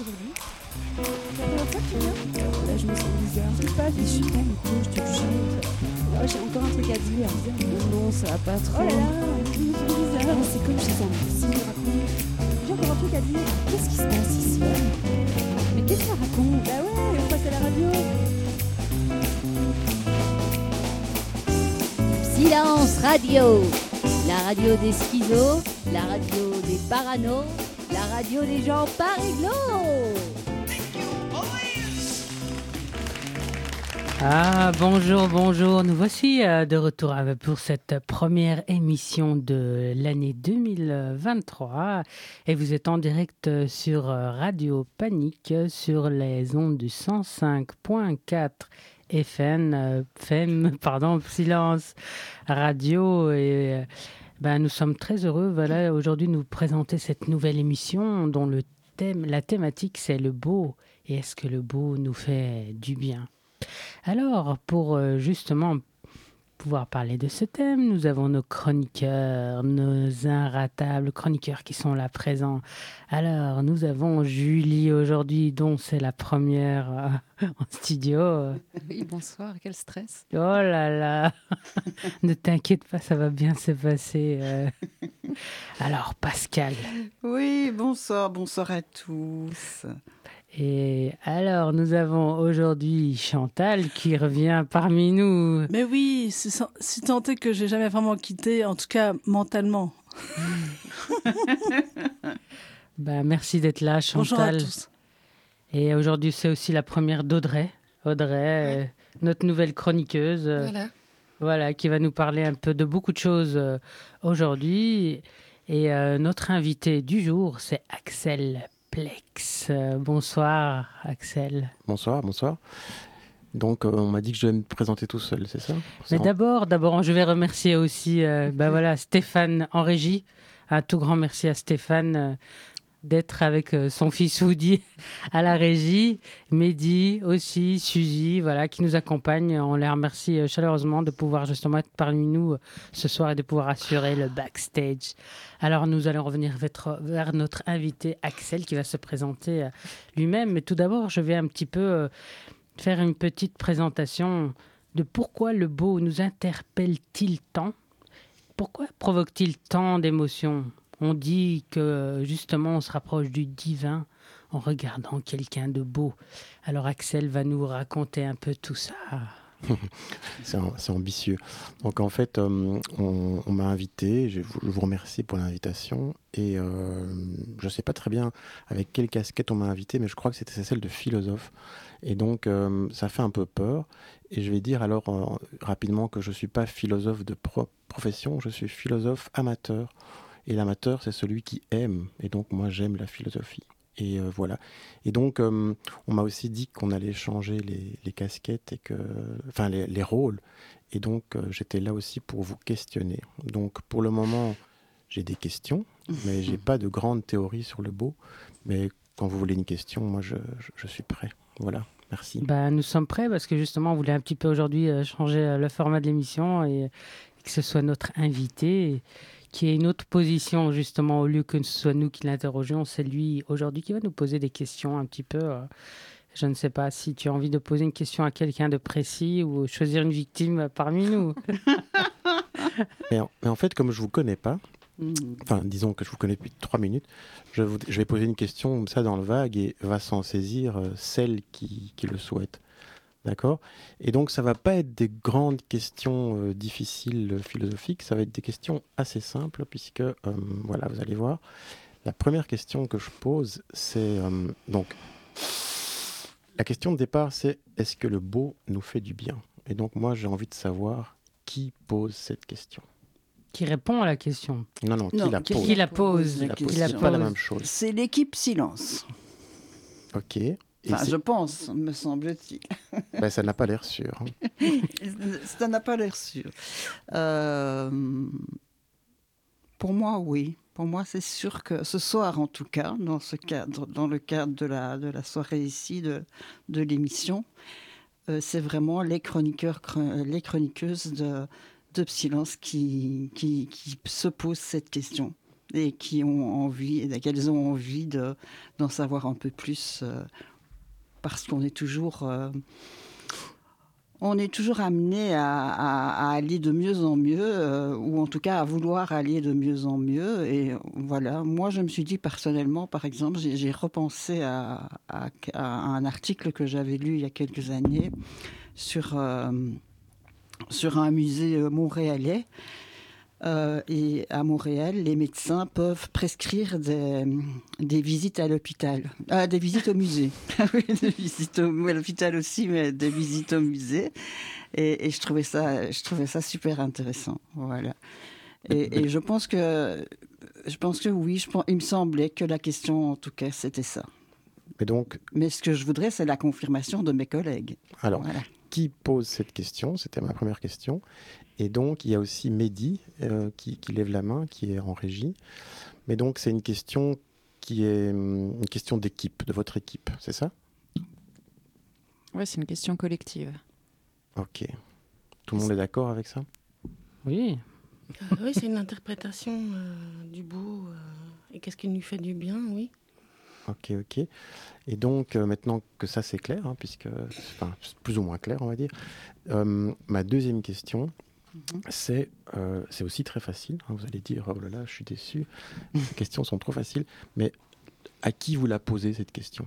aujourd'hui. C'est la première fois que tu viens? Là, je me sens bizarre. Qu'est-ce qui se passe? Je suis pas Nico, je te jure. Oh, j'ai encore un truc à dire. Non, ça va pas trop. Oh là là, je me sens bizarre. C'est comme chez un psy, raconte. J'ai encore un truc à dire. Qu'est-ce qui se passe ici? Mais qu'est-ce qu'elle raconte? Bah ouais, on passe à la radio. Silence Radio, la radio des schizos, la radio des paranos, la radio des gens pas réglos. Ah, bonjour, nous voici de retour pour cette première émission de l'année 2023 et vous êtes en direct sur Radio Panique sur les ondes du 105.4 FM, Silence Radio et nous sommes très heureux aujourd'hui de nous présenter cette nouvelle émission dont la thématique c'est le beau et est-ce que le beau nous fait du bien. Alors, pour justement pouvoir parler de ce thème, nous avons nos chroniqueurs, nos inratables chroniqueurs qui sont là présents. Alors, nous avons Julie aujourd'hui, dont c'est la première en studio. Oui, bonsoir, quel stress. Oh là là, ne t'inquiète pas, ça va bien se passer. Alors, Pascal. Oui, bonsoir à tous. Et alors, nous avons aujourd'hui Chantal qui revient parmi nous. Mais oui, si tant est que j'ai jamais vraiment quitté, en tout cas mentalement. Merci d'être là, Chantal. Bonjour à tous. Et aujourd'hui, c'est aussi la première d'Audrey. Audrey, notre nouvelle chroniqueuse. Voilà, qui va nous parler un peu de beaucoup de choses aujourd'hui. Et notre invité du jour, c'est Axel Plex. Bonsoir Axel. Bonsoir. Donc on m'a dit que je devais me présenter tout seul, c'est ça? Mais d'abord, je vais remercier aussi Stéphane en régie. Un tout grand merci à Stéphane d'être avec son fils Woody à la régie. Mehdi aussi, Suzy, qui nous accompagnent. On les remercie chaleureusement de pouvoir justement être parmi nous ce soir et de pouvoir assurer le backstage. Alors nous allons revenir vers notre invité Axel qui va se présenter lui-même. Mais tout d'abord, je vais un petit peu faire une petite présentation de pourquoi le beau nous interpelle-t-il tant? Pourquoi provoque-t-il tant d'émotions? On dit que justement on se rapproche du divin en regardant quelqu'un de beau. Alors Axel va nous raconter un peu tout ça. C'est ambitieux. Donc en fait, on m'a invité, je vous remercie pour l'invitation. Et je ne sais pas très bien avec quelle casquette on m'a invité, mais je crois que c'était celle de philosophe. Et donc ça fait un peu peur. Et je vais dire alors rapidement que je ne suis pas philosophe de profession, je suis philosophe amateur. Et l'amateur, c'est celui qui aime. Et donc, moi, j'aime la philosophie. Et voilà. Et donc, on m'a aussi dit qu'on allait changer les casquettes, les rôles. Et donc, j'étais là aussi pour vous questionner. Donc, pour le moment, j'ai des questions, mais je n'ai pas de grande théorie sur le beau. Mais quand vous voulez une question, moi, je suis prêt. Voilà. Merci. Nous sommes prêts parce que justement, on voulait un petit peu aujourd'hui changer le format de l'émission et que ce soit notre invité qui ait une autre position, justement, au lieu que ce soit nous qui l'interrogeons, c'est lui, aujourd'hui, qui va nous poser des questions un petit peu. Je ne sais pas si tu as envie de poser une question à quelqu'un de précis ou choisir une victime parmi nous. mais en fait, comme je ne vous connais pas, disons que je vous connais depuis 3 minutes, je vais poser une question comme ça dans le vague et va s'en saisir celle qui le souhaite. D'accord? Et donc, ça ne va pas être des grandes questions difficiles philosophiques, ça va être des questions assez simples, puisque, vous allez voir, la première question que je pose, c'est... la question de départ, c'est est-ce que le beau nous fait du bien? Et donc, moi, j'ai envie de savoir qui pose cette question. Qui répond à la question? Non, qui la pose. Qui la pose. C'est pas la même chose. C'est l'équipe Silence. Ok. Je pense, me semble-t-il. Ça n'a pas l'air sûr. Ça n'a pas l'air sûr. Pour moi, oui. Pour moi, c'est sûr que ce soir, en tout cas, dans le cadre de la soirée ici, de l'émission, c'est vraiment les chroniqueuses de Silence qui se posent cette question. et qu'elles ont envie d'en savoir un peu plus parce qu'on est toujours amené à aller de mieux en mieux, ou en tout cas à vouloir aller de mieux en mieux. Et voilà, moi je me suis dit personnellement, par exemple, j'ai repensé à un article que j'avais lu il y a quelques années sur un musée montréalais. Et à Montréal, les médecins peuvent prescrire des visites à l'hôpital, des visites au musée. Oui, des visites à l'hôpital aussi, mais des visites au musée. Et je trouvais ça super intéressant. Voilà. Et je pense que oui, il me semblait que la question, en tout cas, c'était ça. Mais ce que je voudrais, c'est la confirmation de mes collègues. Alors, voilà. Qui pose cette question? C'était ma première question. Et donc, il y a aussi Mehdi qui lève la main, qui est en régie. Mais donc, c'est une question qui est une question d'équipe, de votre équipe, c'est ça? Oui, c'est une question collective. Ok. Tout le monde est d'accord avec ça? Oui. Oui, c'est une interprétation du beau et qu'est-ce qui lui fait du bien, oui. Ok. Et donc, maintenant que ça c'est clair, puisque, c'est plus ou moins clair, on va dire, ma deuxième question, c'est aussi très facile. Vous allez dire, oh là là, je suis déçu, ces questions sont trop faciles. Mais à qui vous la posez, cette question?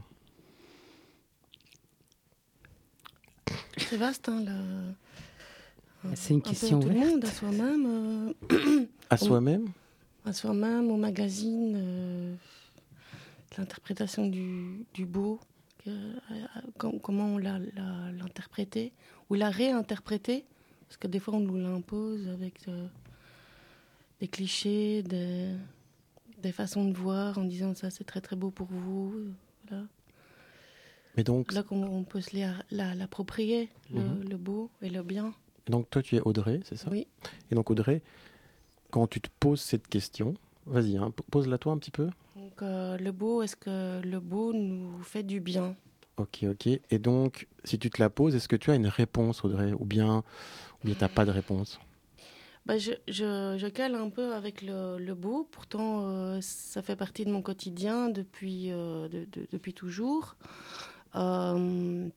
C'est vaste, c'est une question ouverte. Tout le monde, à soi-même. À soi-même, au magazine. L'interprétation du beau, comment on l'a interprété, ou l'a réinterprété, parce que des fois on nous l'impose avec des clichés, des façons de voir, en disant ça c'est très très beau pour vous. Voilà. Mais donc, là qu'on peut se l'approprier, le beau et le bien. Et donc toi tu es Audrey, c'est ça? Oui. Et donc Audrey, quand tu te poses cette question, vas-y, pose-la toi un petit peu. Donc le beau, est-ce que le beau nous fait du bien? Ok. Et donc, si tu te la poses, est-ce que tu as une réponse, Audrey, ou bien tu n'as pas de réponse? Je cale un peu avec le beau. Pourtant, ça fait partie de mon quotidien depuis toujours. En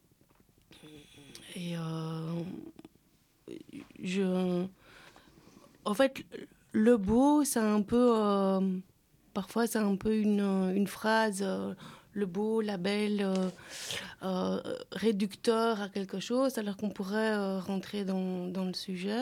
fait, le beau, c'est un peu... parfois, c'est un peu une phrase, le beau, la belle, réducteur à quelque chose, alors qu'on pourrait rentrer dans le sujet.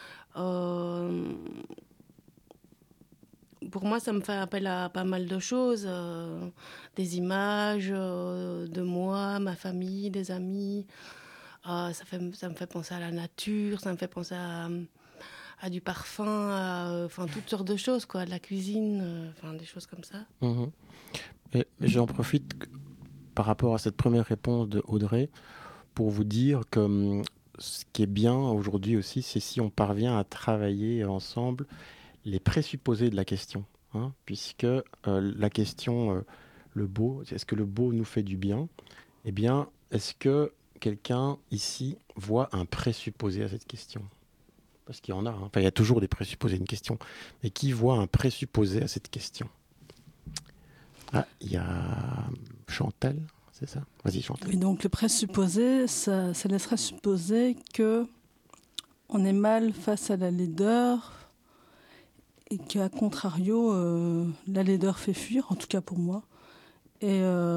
Pour moi, ça me fait appel à pas mal de choses, des images de moi, ma famille, des amis. Ça me fait penser à la nature, ça me fait penser à du parfum, toutes sortes de choses, quoi, de la cuisine, des choses comme ça. Et j'en profite par rapport à cette première réponse de Audrey pour vous dire que ce qui est bien aujourd'hui aussi, c'est si on parvient à travailler ensemble les présupposés de la question, puisque la question, le beau, est-ce que le beau nous fait du bien? Eh bien, est-ce que quelqu'un ici voit un présupposé à cette question? Parce qu'il y en a, il y a toujours des présupposés à une question, mais qui voit un présupposé à cette question? Ah, il y a Chantal, c'est ça? Vas-y, Chantal. Oui, donc le présupposé, ça laisserait supposer que on est mal face à la laideur et qu'à contrario, la laideur fait fuir, en tout cas pour moi. Et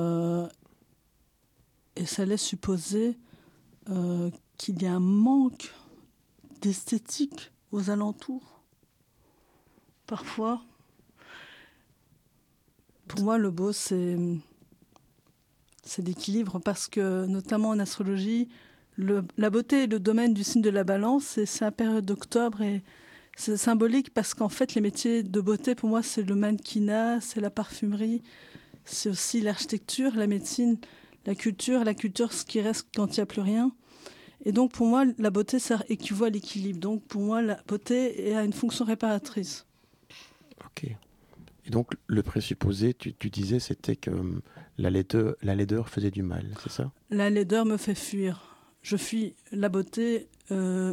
ça laisse supposer qu'il y a un manque d'esthétique aux alentours. Parfois, pour moi, le beau, c'est l'équilibre, parce que, notamment en astrologie, la beauté est le domaine du signe de la balance, et c'est la période d'octobre, et c'est symbolique parce qu'en fait, les métiers de beauté, pour moi, c'est le mannequinat, c'est la parfumerie, c'est aussi l'architecture, la médecine, la culture, ce qui reste quand il n'y a plus rien. Et donc, pour moi, la beauté, ça équivaut à l'équilibre. Donc, pour moi, la beauté a une fonction réparatrice. Ok. Et donc, le présupposé, tu disais, c'était que la laideur faisait du mal, c'est ça? La laideur me fait fuir. Je fuis. La beauté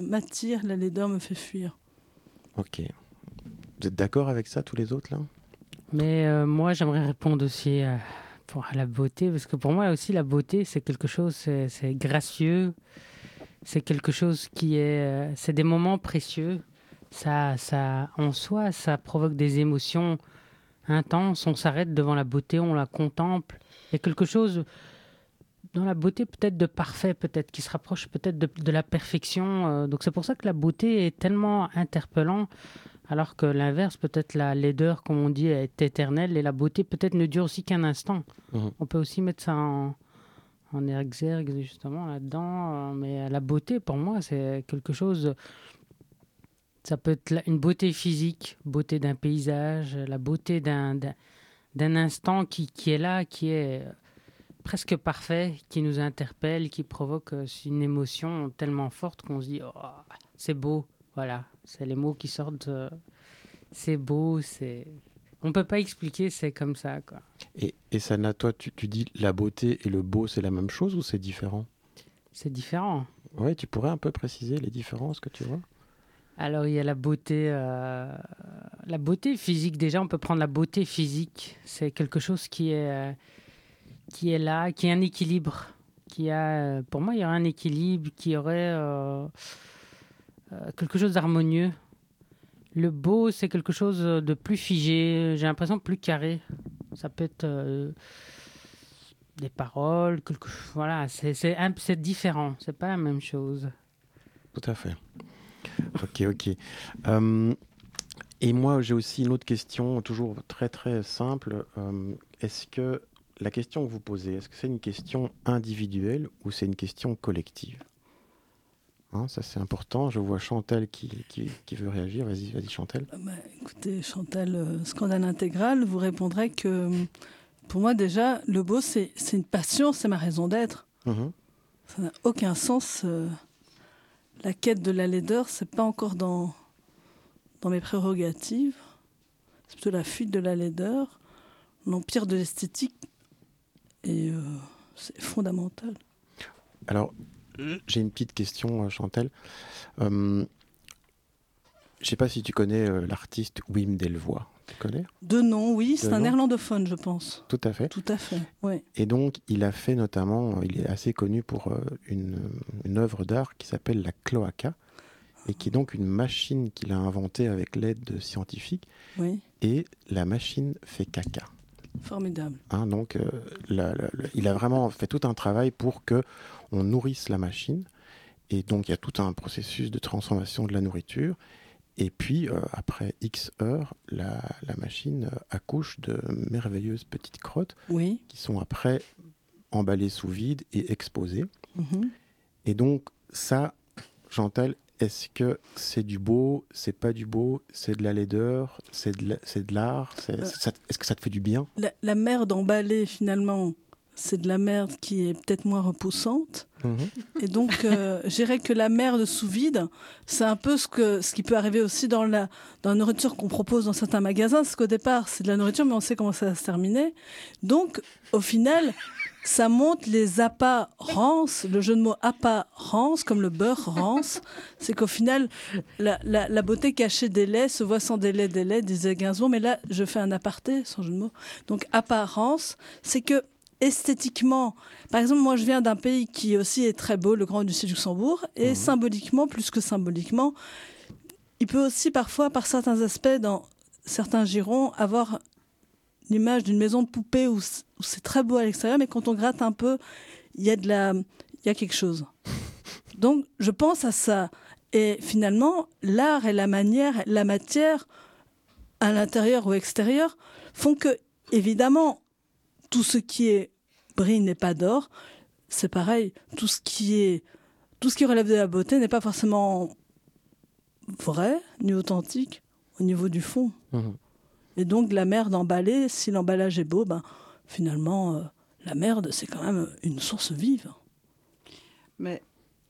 m'attire, la laideur me fait fuir. Ok. Vous êtes d'accord avec ça, tous les autres, là? Mais moi, j'aimerais répondre aussi à la beauté, parce que pour moi aussi, la beauté, c'est quelque chose, c'est gracieux, c'est quelque chose qui est... c'est des moments précieux. Ça, en soi, ça provoque des émotions intenses. On s'arrête devant la beauté, on la contemple. Il y a quelque chose dans la beauté peut-être de parfait, peut-être, qui se rapproche peut-être de la perfection. Donc c'est pour ça que la beauté est tellement interpellante, alors que l'inverse, peut-être la laideur, comme on dit, est éternelle, et la beauté peut-être ne dure aussi qu'un instant. On peut aussi mettre ça en exergue, justement, là-dedans. Mais la beauté, pour moi, c'est quelque chose... Ça peut être une beauté physique, beauté d'un paysage, la beauté d'un instant qui est là, qui est presque parfait, qui nous interpelle, qui provoque une émotion tellement forte qu'on se dit oh, c'est beau. Voilà, c'est les mots qui sortent. C'est beau, c'est... On ne peut pas expliquer, c'est comme ça, quoi. Et Sana, toi, tu dis la beauté et le beau, c'est la même chose ou c'est différent? C'est différent. Oui, tu pourrais un peu préciser les différences que tu vois? Alors, il y a la beauté physique. Déjà, on peut prendre la beauté physique. C'est quelque chose qui est là, qui est un équilibre. Pour moi, il y aurait un équilibre, qui aurait quelque chose d'harmonieux. Le beau, c'est quelque chose de plus figé. J'ai l'impression plus carré. Ça peut être des paroles. Voilà, c'est différent. C'est pas la même chose. Tout à fait. Ok. Et moi, j'ai aussi une autre question, toujours très très simple. Est-ce que la question que vous posez, est-ce que c'est une question individuelle ou c'est une question collective? Ça, c'est important. Je vois Chantal qui veut réagir. Vas-y, Chantal. Écoutez, Chantal, Scandale Intégral vous répondrait que pour moi, déjà, le beau, c'est une passion, c'est ma raison d'être. Ça n'a aucun sens. La quête de la laideur, c'est pas encore dans mes prérogatives. C'est plutôt la fuite de la laideur, l'empire de l'esthétique, et c'est fondamental. Alors, j'ai une petite question, Chantal. Je ne sais pas si tu connais l'artiste Wim Delvoye. Tu connais? De nom, oui. C'est un néerlandophone, je pense. Tout à fait. Tout à fait, oui. Et donc, il a fait notamment, il est assez connu pour une œuvre d'art qui s'appelle la cloaca, et qui est donc une machine qu'il a inventée avec l'aide de scientifiques. Oui. Et la machine fait caca. Formidable. Donc, il a vraiment fait tout un travail pour qu'on nourrisse la machine. Et donc, il y a tout un processus de transformation de la nourriture. Et puis, après X heures, la machine accouche de merveilleuses petites crottes qui sont après emballées sous vide et exposées. Et donc, ça, Chantal, est-ce que c'est du beau, c'est pas du beau, c'est de la laideur, c'est de l'art, est-ce que ça te fait du bien? La merde emballée, finalement, c'est de la merde qui est peut-être moins repoussante. Et donc, je dirais que la merde sous vide, c'est un peu ce qui peut arriver aussi dans la nourriture qu'on propose dans certains magasins. Parce qu'au départ, c'est de la nourriture, mais on sait comment ça va se terminer. Donc, au final, ça montre les apparences, le jeu de mots apparence, comme le beurre rance. C'est qu'au final, la beauté cachée des laits se voit sans délai, disait Gainsbourg. Mais là, je fais un aparté, sans jeu de mots. Donc, apparence, c'est que esthétiquement, par exemple, moi je viens d'un pays qui aussi est très beau, le Grand-Duché du Luxembourg, et symboliquement, plus que symboliquement, il peut aussi parfois, par certains aspects, dans certains girons, avoir l'image d'une maison de poupée où c'est très beau à l'extérieur, mais quand on gratte un peu, il y a quelque chose. Donc, je pense à ça. Et finalement, l'art et la manière, la matière, à l'intérieur ou extérieur, font que, évidemment, tout ce qui brille n'est pas d'or. C'est pareil. Tout ce qui relève de la beauté n'est pas forcément vrai ni authentique au niveau du fond. Et donc la merde emballée, si l'emballage est beau, finalement la merde c'est quand même une source vive. Mais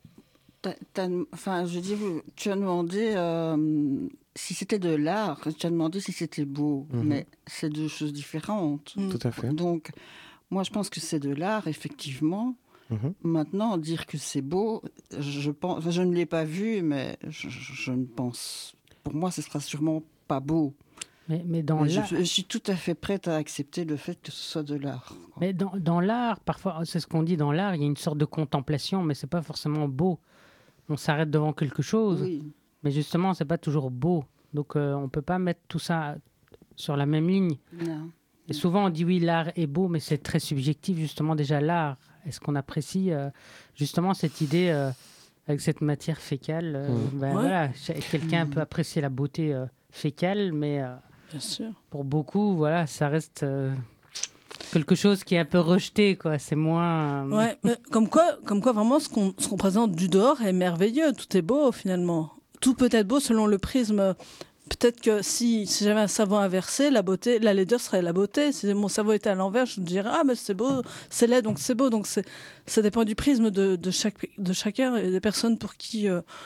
je dis, tu as demandé si c'était de l'art, tu as demandé si c'était beau, mais c'est deux choses différentes. Tout à fait. Donc, moi, je pense que c'est de l'art, effectivement. Maintenant, dire que c'est beau, je ne l'ai pas vu, mais je ne pense... Pour moi, ce sera sûrement pas beau. Mais dans l'art... je suis tout à fait prête à accepter le fait que ce soit de l'art. Mais dans l'art, parfois, c'est ce qu'on dit dans l'art, il y a une sorte de contemplation, mais c'est pas forcément beau. On s'arrête devant quelque chose, mais justement, c'est pas toujours beau. Donc, on peut pas mettre tout ça sur la même ligne. Non. Et souvent, on dit oui, l'art est beau, mais c'est très subjectif, justement, déjà l'art. Est-ce qu'on apprécie justement cette idée avec cette matière fécale voilà, quelqu'un peut apprécier la beauté fécale, mais Bien sûr. Pour beaucoup, voilà, ça reste quelque chose qui est un peu rejeté, quoi. C'est moins... Ouais, mais comme quoi, vraiment, ce qu'on présente du dehors est merveilleux. Tout est beau, finalement. Tout peut être beau selon le prisme. Peut-être que si j'avais un cerveau inversé, la laideur serait la beauté. Si mon cerveau était à l'envers, je me dirais « Ah, mais c'est beau, c'est laid, donc c'est beau. » Donc ça dépend du prisme de chacun. Il y a des personnes pour qui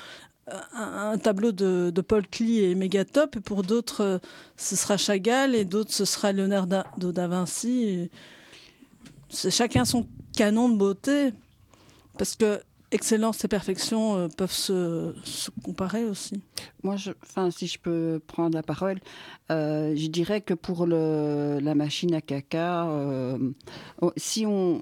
un tableau de Paul Klee est méga top, et pour d'autres, ce sera Chagall, et d'autres, ce sera Leonardo da Vinci. Et c'est chacun son canon de beauté, parce que excellence et perfection peuvent se comparer aussi. Moi, si je peux prendre la parole, je dirais que pour la machine à caca, si on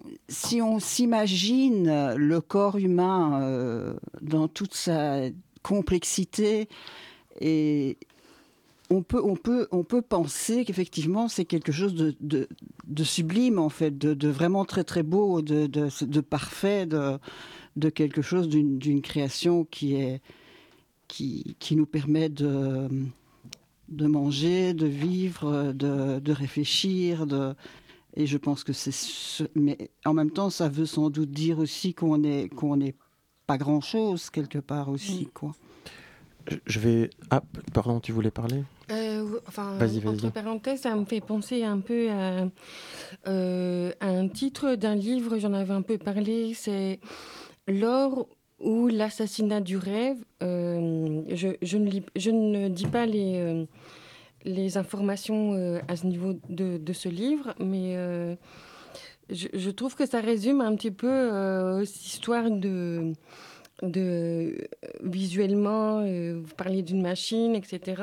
s'imagine le corps humain dans toute sa complexité, et on peut penser qu'effectivement c'est quelque chose de sublime, en fait, de vraiment très très beau, de parfait, de quelque chose, d'une création qui nous permet de manger, de vivre, de réfléchir, et je pense que mais en même temps ça veut sans doute dire aussi qu'on n'est pas grand chose quelque part aussi, quoi. Je vais... Ah, pardon, tu voulais parler ? Vas-y. Entre parenthèses, ça me fait penser un peu à un titre d'un livre, j'en avais un peu parlé, c'est L'or ou l'assassinat du rêve. Je ne dis pas les informations à ce niveau de ce livre, mais je trouve que ça résume un petit peu cette histoire de visuellement, vous parliez d'une machine, etc.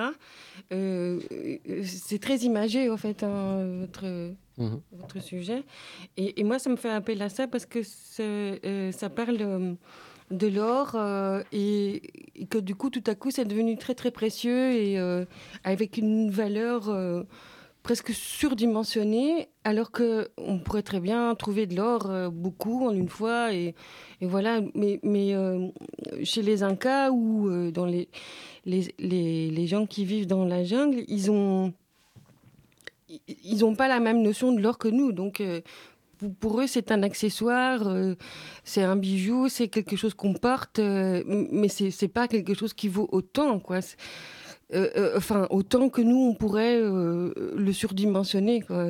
C'est très imagé, en fait, votre sujet. Et moi, ça me fait appel à ça parce que ça parle de l'or et que du coup, tout à coup, c'est devenu très, très précieux et avec une valeur presque surdimensionnée, alors qu'on pourrait très bien trouver de l'or beaucoup en une fois. Et voilà, mais chez les Incas ou dans les gens qui vivent dans la jungle, ils ont pas la même notion de l'or que nous. Donc, pour eux, c'est un accessoire, c'est un bijou, c'est quelque chose qu'on porte, mais c'est pas quelque chose qui vaut autant, quoi. Autant que nous, on pourrait le surdimensionner, quoi.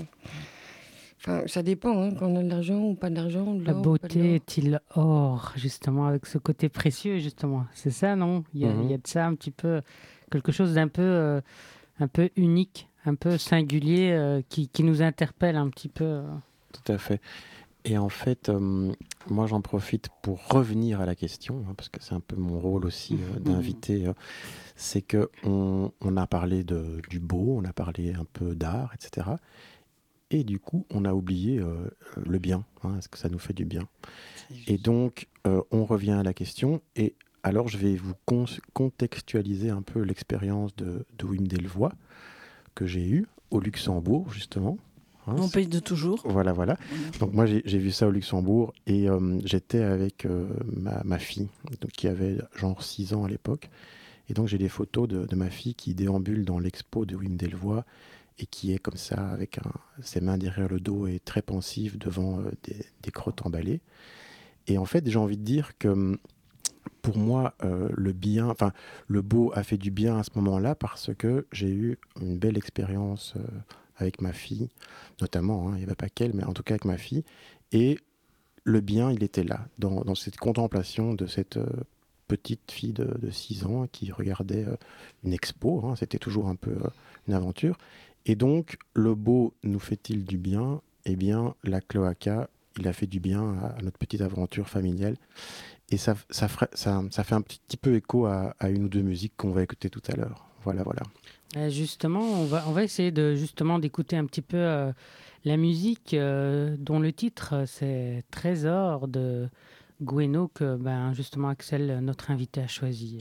Ça dépend, quand on a de l'argent ou pas d'argent. La beauté est-il or, justement, avec ce côté précieux, justement. C'est ça, non ? Il y a de ça un petit peu, quelque chose d'un peu, un peu unique, un peu singulier, qui nous interpelle un petit peu. Tout à fait. Et en fait, moi, j'en profite pour revenir à la question, parce que c'est un peu mon rôle aussi d'inviter. C'est qu'on a parlé du beau, on a parlé un peu d'art, etc. Et du coup, on a oublié le bien. Est-ce que ça nous fait du bien ? Et donc, on revient à la question. Et alors, je vais vous contextualiser un peu l'expérience de Wim Delvoye que j'ai eue au Luxembourg, justement. Mon pays de toujours. Voilà. Donc moi, j'ai vu ça au Luxembourg et j'étais avec ma fille, donc, qui avait genre 6 ans à l'époque. Et donc, j'ai des photos de ma fille qui déambule dans l'expo de Wim Delvoye et qui est comme ça, avec ses mains derrière le dos et très pensive devant des crottes emballées. Et en fait, j'ai envie de dire que pour moi, le beau a fait du bien à ce moment-là parce que j'ai eu une belle expérience avec ma fille, notamment, il n'y avait pas qu'elle, mais en tout cas avec ma fille. Et le bien, il était là, dans cette contemplation de cette petite fille de 6 ans qui regardait une expo. C'était toujours un peu une aventure. Et donc, le beau nous fait-il du bien ? Eh bien, la cloaca, il a fait du bien à notre petite aventure familiale. Et ça fait un petit peu écho à une ou deux musiques qu'on va écouter tout à l'heure. Voilà. Justement, on va essayer d'écouter un petit peu la musique dont le titre c'est Trésor de Gueno que justement Axel, notre invité, a choisi.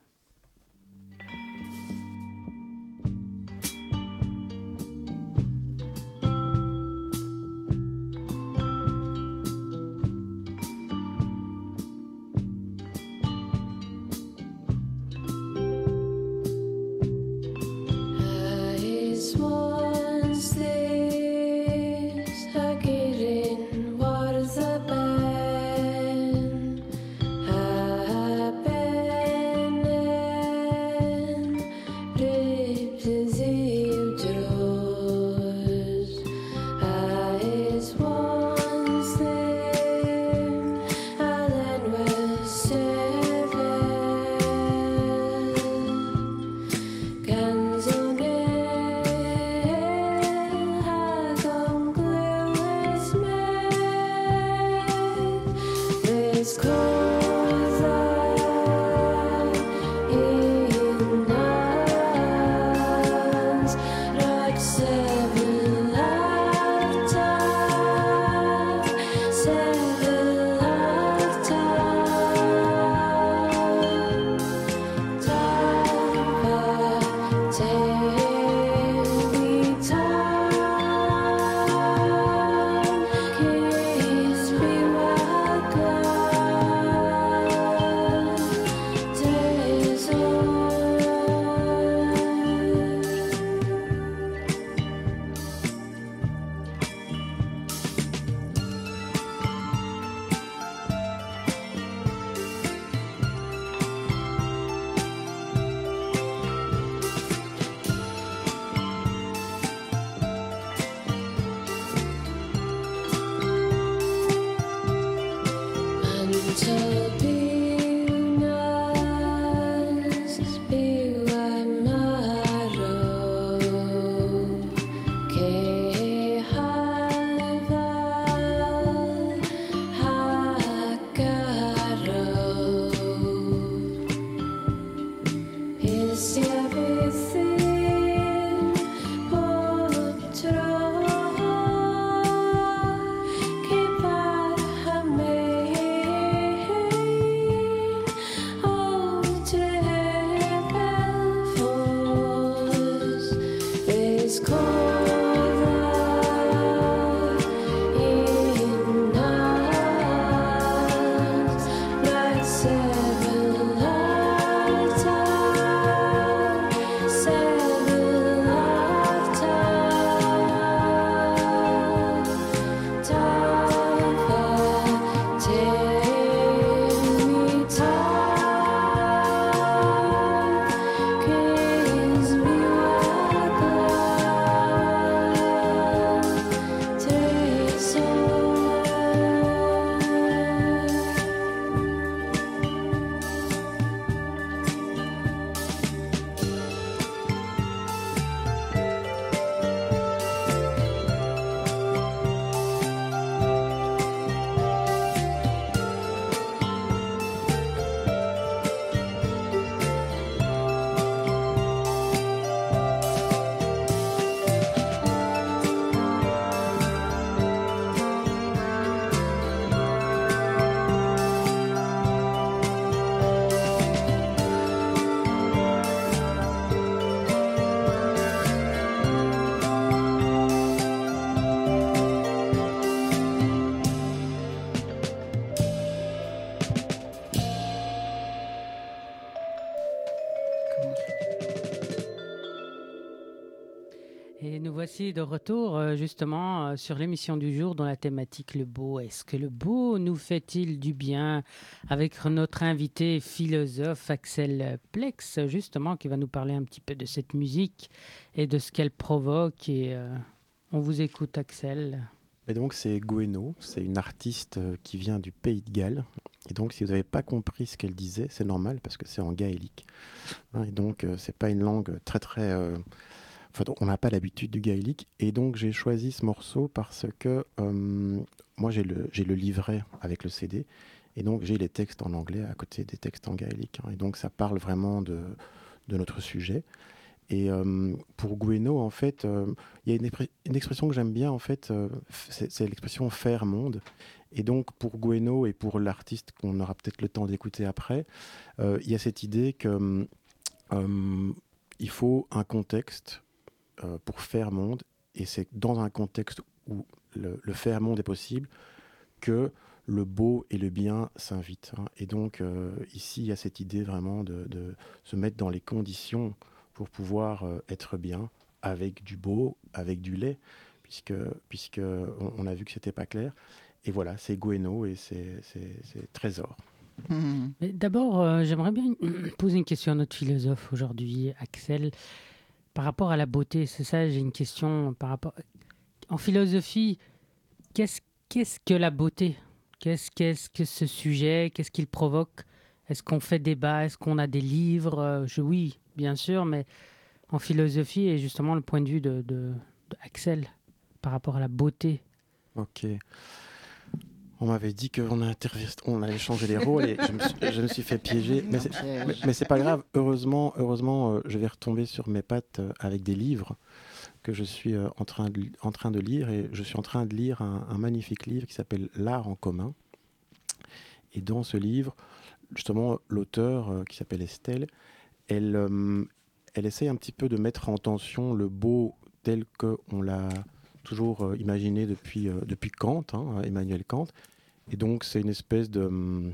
Et nous voici de retour justement sur l'émission du jour dans la thématique le beau. Est-ce que le beau nous fait-il du bien? Avec notre invité philosophe Axel Plex justement qui va nous parler un petit peu de cette musique et de ce qu'elle provoque. Et on vous écoute Axel. Et donc c'est Gueno, c'est une artiste qui vient du Pays de Galles. Et donc si vous n'avez pas compris ce qu'elle disait, c'est normal parce que c'est en gaélique. Et donc c'est pas une langue très... Enfin, on n'a pas l'habitude du gaélique. Et donc j'ai choisi ce morceau parce que moi j'ai le livret avec le CD. Et donc j'ai les textes en anglais à côté des textes en gaélique. Et donc ça parle vraiment de notre sujet. Et pour Gouéno, en fait, il y a une expression que j'aime bien, en fait, c'est l'expression « faire monde ». Et donc, pour Gouéno et pour l'artiste qu'on aura peut-être le temps d'écouter après, il y a cette idée que il faut un contexte pour faire monde, et c'est dans un contexte où le faire monde est possible que le beau et le bien s'invitent. Et donc, ici, il y a cette idée vraiment de se mettre dans les conditions pour pouvoir être bien, avec du beau, avec du laid, puisque on a vu que c'était pas clair. Et voilà, c'est Gouéno et c'est Trésor. Mais d'abord, j'aimerais bien poser une question à notre philosophe aujourd'hui, Axel, par rapport à la beauté. C'est ça, j'ai une question par rapport. En philosophie, qu'est-ce que la beauté ? Qu'est-ce que ce sujet ? Qu'est-ce qu'il provoque ? Est-ce qu'on fait débat ? Est-ce qu'on a des livres ? Oui, bien sûr, mais en philosophie, et justement le point de vue de Axel par rapport à la beauté. Ok. On m'avait dit qu'on allait changer les rôles et je me suis fait piéger. Mais c'est pas grave. Heureusement, je vais retomber sur mes pattes avec des livres que je suis en train de lire. Et je suis en train de lire un magnifique livre qui s'appelle « L'art en commun ». Et dans ce livre, justement, l'auteur, qui s'appelle Estelle, elle essaye un petit peu de mettre en tension le beau tel qu'on l'a toujours imaginé depuis Kant, Emmanuel Kant. Et donc, c'est une espèce de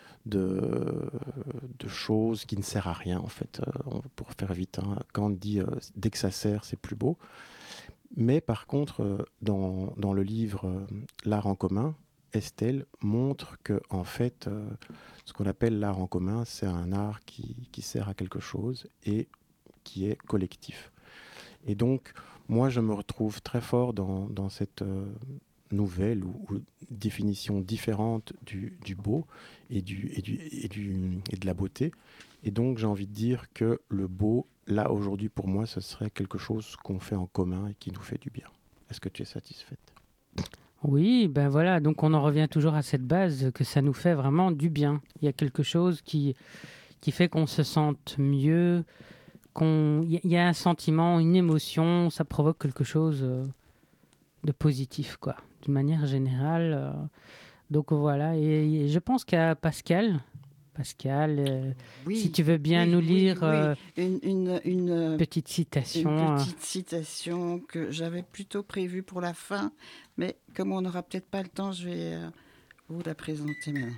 chose qui ne sert à rien, en fait, pour faire vite. Kant dit dès que ça sert, c'est plus beau. Mais par contre, dans le livre L'art en commun, Estelle montre que, en fait, ce qu'on appelle l'art en commun, c'est un art qui sert à quelque chose et qui est collectif. Et donc, moi, je me retrouve très fort dans cette nouvelle ou définition différente du beau et de la beauté. Et donc, j'ai envie de dire que le beau, là, aujourd'hui, pour moi, ce serait quelque chose qu'on fait en commun et qui nous fait du bien. Est-ce que tu es satisfaite ? Oui, ben voilà, donc on en revient toujours à cette base, que ça nous fait vraiment du bien. Il y a quelque chose qui fait qu'on se sente mieux, il y a un sentiment, une émotion, ça provoque quelque chose de positif, quoi, d'une manière générale. Donc voilà, et je pense qu'à Pascal, si tu veux bien nous lire une petite citation. Une petite citation que j'avais plutôt prévue pour la fin, mais comme on n'aura peut-être pas le temps, je vais vous la présenter maintenant.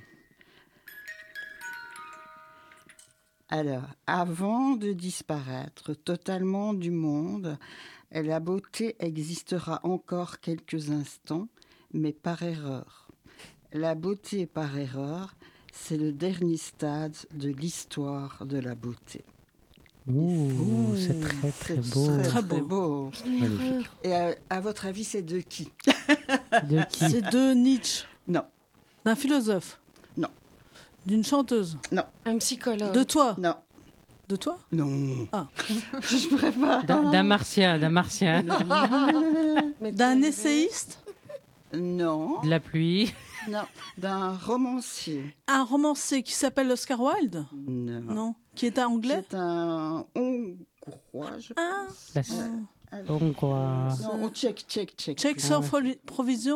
Alors, avant de disparaître totalement du monde, la beauté existera encore quelques instants, mais par erreur. La beauté par erreur, c'est le dernier stade de l'histoire de la beauté. Ouh, c'est très très beau. Très beau. Magnifique. Et à votre avis, c'est de qui ? De qui ? C'est de Nietzsche. Non. D'un philosophe. Non. D'une chanteuse. Non. Un psychologue. De toi. Non. De toi ? Non. Ah. Je pourrais pas. D'un martien. D'un essayiste ? Non. De la pluie. Non. D'un romancier. Un romancier qui s'appelle Oscar Wilde ? Non. Non. Qui est un anglais ? C'est un Hongrois, je pense. Hongrois. Non, tchèque. Tchèque sans provision ?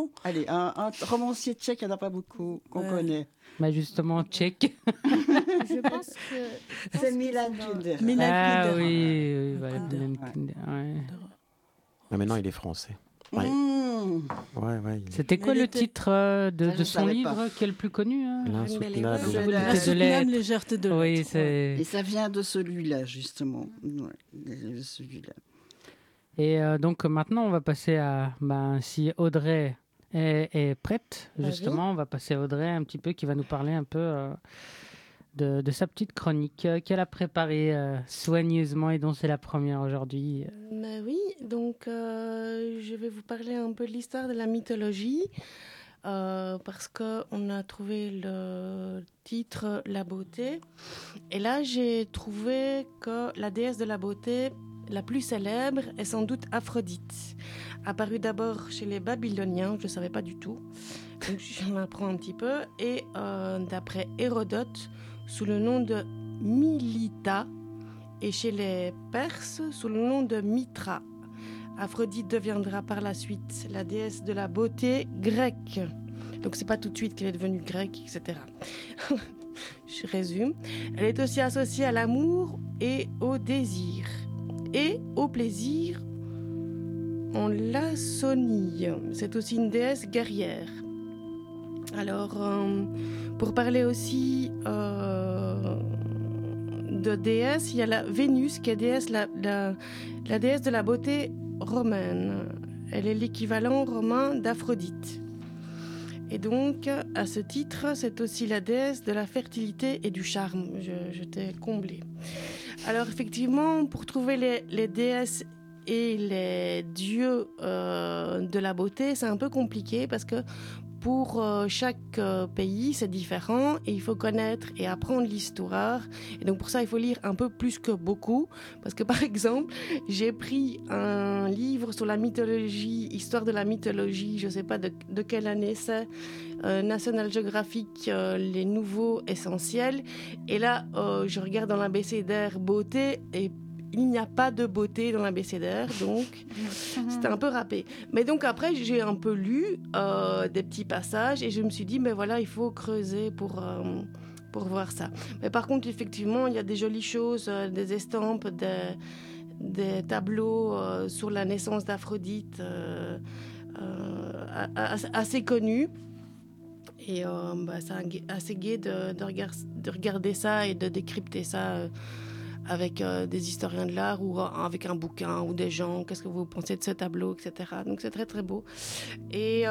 Allez, un romancier tchèque, il n'y en a pas beaucoup qu'on connaît. Bah justement, tchèque. Je pense que... C'est Milan Kundera. Ah Kundera. oui, voilà, Kundera. Milan Kundera, ouais. Mais maintenant, il est français. Ouais. C'était quoi Il le était- titre de je son savais livre pas. qui est le plus connu L'insoutenable. L'insoutenable légèreté de Oui, l'être. c'est... Et ça vient de celui-là, justement. Ouais, de celui-là. Et donc maintenant, on va passer à... si Audrey est prête, justement, on va passer à Audrey un petit peu, qui va nous parler un peu de sa petite chronique qu'elle a préparée soigneusement et dont c'est la première aujourd'hui. Oui, donc je vais vous parler un peu de l'histoire de la mythologie, parce qu'on a trouvé le titre « La beauté ». Et là, j'ai trouvé que la déesse de la beauté la plus célèbre est sans doute Aphrodite, apparue d'abord chez les Babyloniens, je ne savais pas du tout, donc j'en apprends un petit peu, et d'après Hérodote, sous le nom de Milita, et chez les Perses sous le nom de Mitra. Aphrodite deviendra par la suite la déesse de la beauté grecque. Donc c'est pas tout de suite qu'elle est devenue grecque, etc. Je résume. Elle est aussi associée à l'amour et au désir. Et au plaisir en Laconie. C'est aussi une déesse guerrière. Alors, pour parler aussi de déesse, il y a la Vénus qui est déesse, la déesse de la beauté romaine. Elle est l'équivalent romain d'Aphrodite. Et donc, à ce titre, c'est aussi la déesse de la fertilité et du charme. Je t'ai comblé. Alors, effectivement, pour trouver les déesses et les dieux de la beauté, c'est un peu compliqué parce que pour chaque pays, c'est différent et il faut connaître et apprendre l'histoire. Et donc pour ça, il faut lire un peu plus que beaucoup. Parce que par exemple, j'ai pris un livre sur la mythologie, histoire de la mythologie, je ne sais pas de quelle année c'est, National Geographic, les nouveaux essentiels. Et là, je regarde dans l'abécédaire beauté et il n'y a pas de beauté dans l'abécédaire, donc c'était un peu râpé. Mais donc après, j'ai un peu lu des petits passages et je me suis dit, mais voilà, il faut creuser pour voir ça. Mais par contre, effectivement, il y a des jolies choses, des estampes, des tableaux sur la naissance d'Aphrodite assez connus. Et c'est assez gai de regarder ça et de décrypter ça avec des historiens de l'art ou avec un bouquin ou des gens, qu'est-ce que vous pensez de ce tableau, etc. Donc c'est très très beau. Et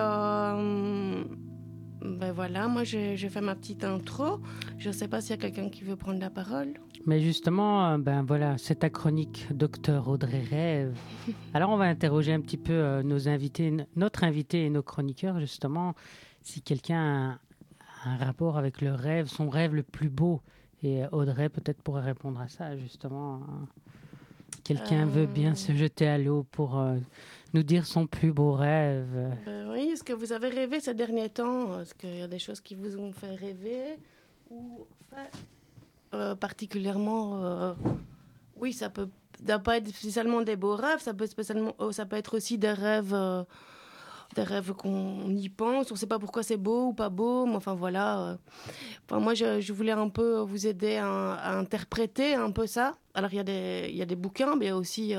voilà, moi j'ai fait ma petite intro. Je ne sais pas s'il y a quelqu'un qui veut prendre la parole. Mais justement, voilà, c'est ta chronique, Docteur Audrey Rêve. Alors on va interroger un petit peu nos invités, notre invité et nos chroniqueurs, justement, si quelqu'un a un rapport avec le rêve, son rêve le plus beau. Et Audrey peut-être pourrait répondre à ça, justement. Quelqu'un veut bien se jeter à l'eau pour nous dire son plus beau rêve. Oui, est-ce que vous avez rêvé ces derniers temps? Est-ce qu'il y a des choses qui vous ont fait rêver? Ou particulièrement... oui, ça peut pas être spécialement des beaux rêves, ça peut être aussi des rêves qu'on y pense, on ne sait pas pourquoi c'est beau ou pas beau, mais enfin voilà. Moi, je voulais un peu vous aider à interpréter un peu ça. Alors, il y a des bouquins, mais il y a aussi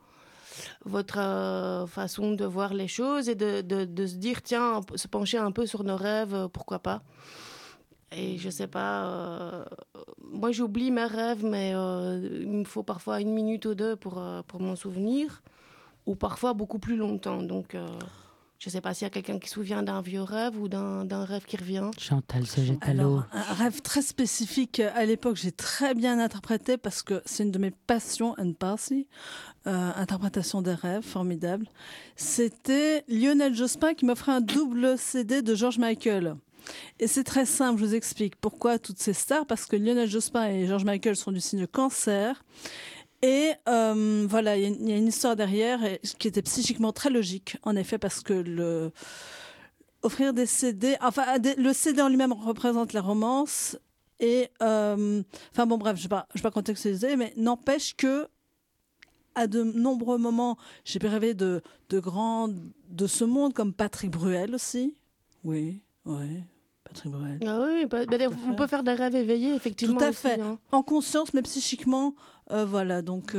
votre façon de voir les choses et de se dire, tiens, se pencher un peu sur nos rêves, pourquoi pas. Et je ne sais pas, moi j'oublie mes rêves, mais il me faut parfois 1 minute ou 2 pour m'en souvenir, ou parfois beaucoup plus longtemps, donc... je ne sais pas s'il y a quelqu'un qui se souvient d'un vieux rêve ou d'un rêve qui revient. Chantal se jette à l'eau. Alors, un rêve très spécifique, à l'époque, j'ai très bien interprété parce que c'est une de mes passions, interprétation des rêves, formidable. C'était Lionel Jospin qui m'offrait un double CD de George Michael. Et c'est très simple, je vous explique pourquoi toutes ces stars, parce que Lionel Jospin et George Michael sont du signe Cancer. Et voilà, il y a une histoire derrière qui était psychiquement très logique, en effet, parce que offrir des CD, le CD en lui-même représente la romance. Et enfin bon, bref, je vais pas contextualiser, mais n'empêche que à de nombreux moments, j'ai pu rêver de grands de ce monde, comme Patrick Bruel aussi. Oui. Patrick Bruel. Ah oui, on peut faire des rêves éveillés, effectivement. Tout à aussi, fait. hein. En conscience, mais psychiquement, voilà. Donc,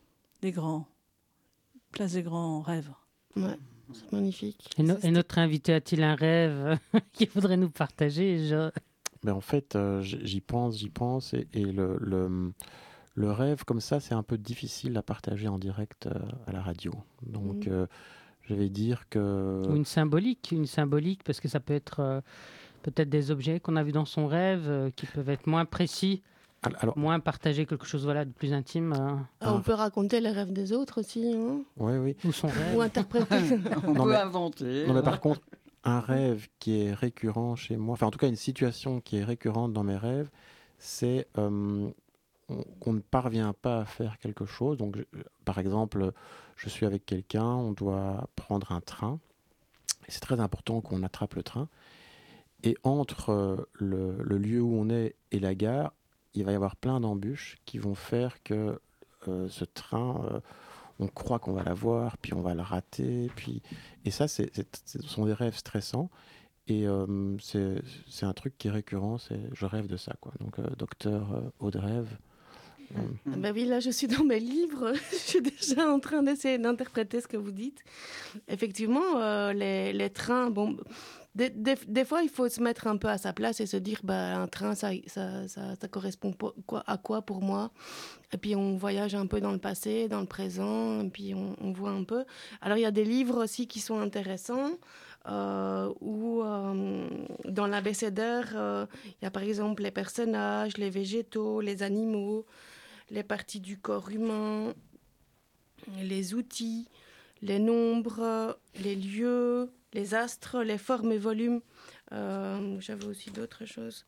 place des grands rêves. Ouais, c'est magnifique. Et notre invité a-t-il un rêve qu'il voudrait nous partager En fait, j'y pense, et le rêve comme ça, c'est un peu difficile à partager en direct à la radio. Donc, je vais dire que... Ou une symbolique, parce que ça peut être peut-être des objets qu'on a vus dans son rêve qui peuvent être moins précis, moins partager quelque chose de plus intime. On peut raconter les rêves des autres aussi. Hein. Oui. Ou son rêve. Ou interpréter. On peut inventer. Non, mais par contre, un rêve qui est récurrent chez moi, enfin en tout cas une situation qui est récurrente dans mes rêves, c'est qu'on ne parvient pas à faire quelque chose. Donc, par exemple, je suis avec quelqu'un, on doit prendre un train, et c'est très important qu'on attrape le train. Et entre le lieu où on est et la gare, il va y avoir plein d'embûches qui vont faire que ce train, on croit qu'on va l'avoir, puis on va le rater. Et ça, ce sont des rêves stressants. Et c'est un truc qui est récurrent, je rêve de ça, quoi. Donc, docteur haut de rêve. Ben oui, là, je suis dans mes livres. Je suis déjà en train d'essayer d'interpréter ce que vous dites. Effectivement, les trains, bon, des fois, il faut se mettre un peu à sa place et se dire, un train, ça correspond à quoi pour moi? Et puis, on voyage un peu dans le passé, dans le présent, et puis on voit un peu. Alors, il y a des livres aussi qui sont intéressants. Où dans l'abécédaire, il y a par exemple les personnages, les végétaux, les animaux, les parties du corps humain, les outils, les nombres, les lieux, les astres, les formes et volumes. J'avais aussi d'autres choses.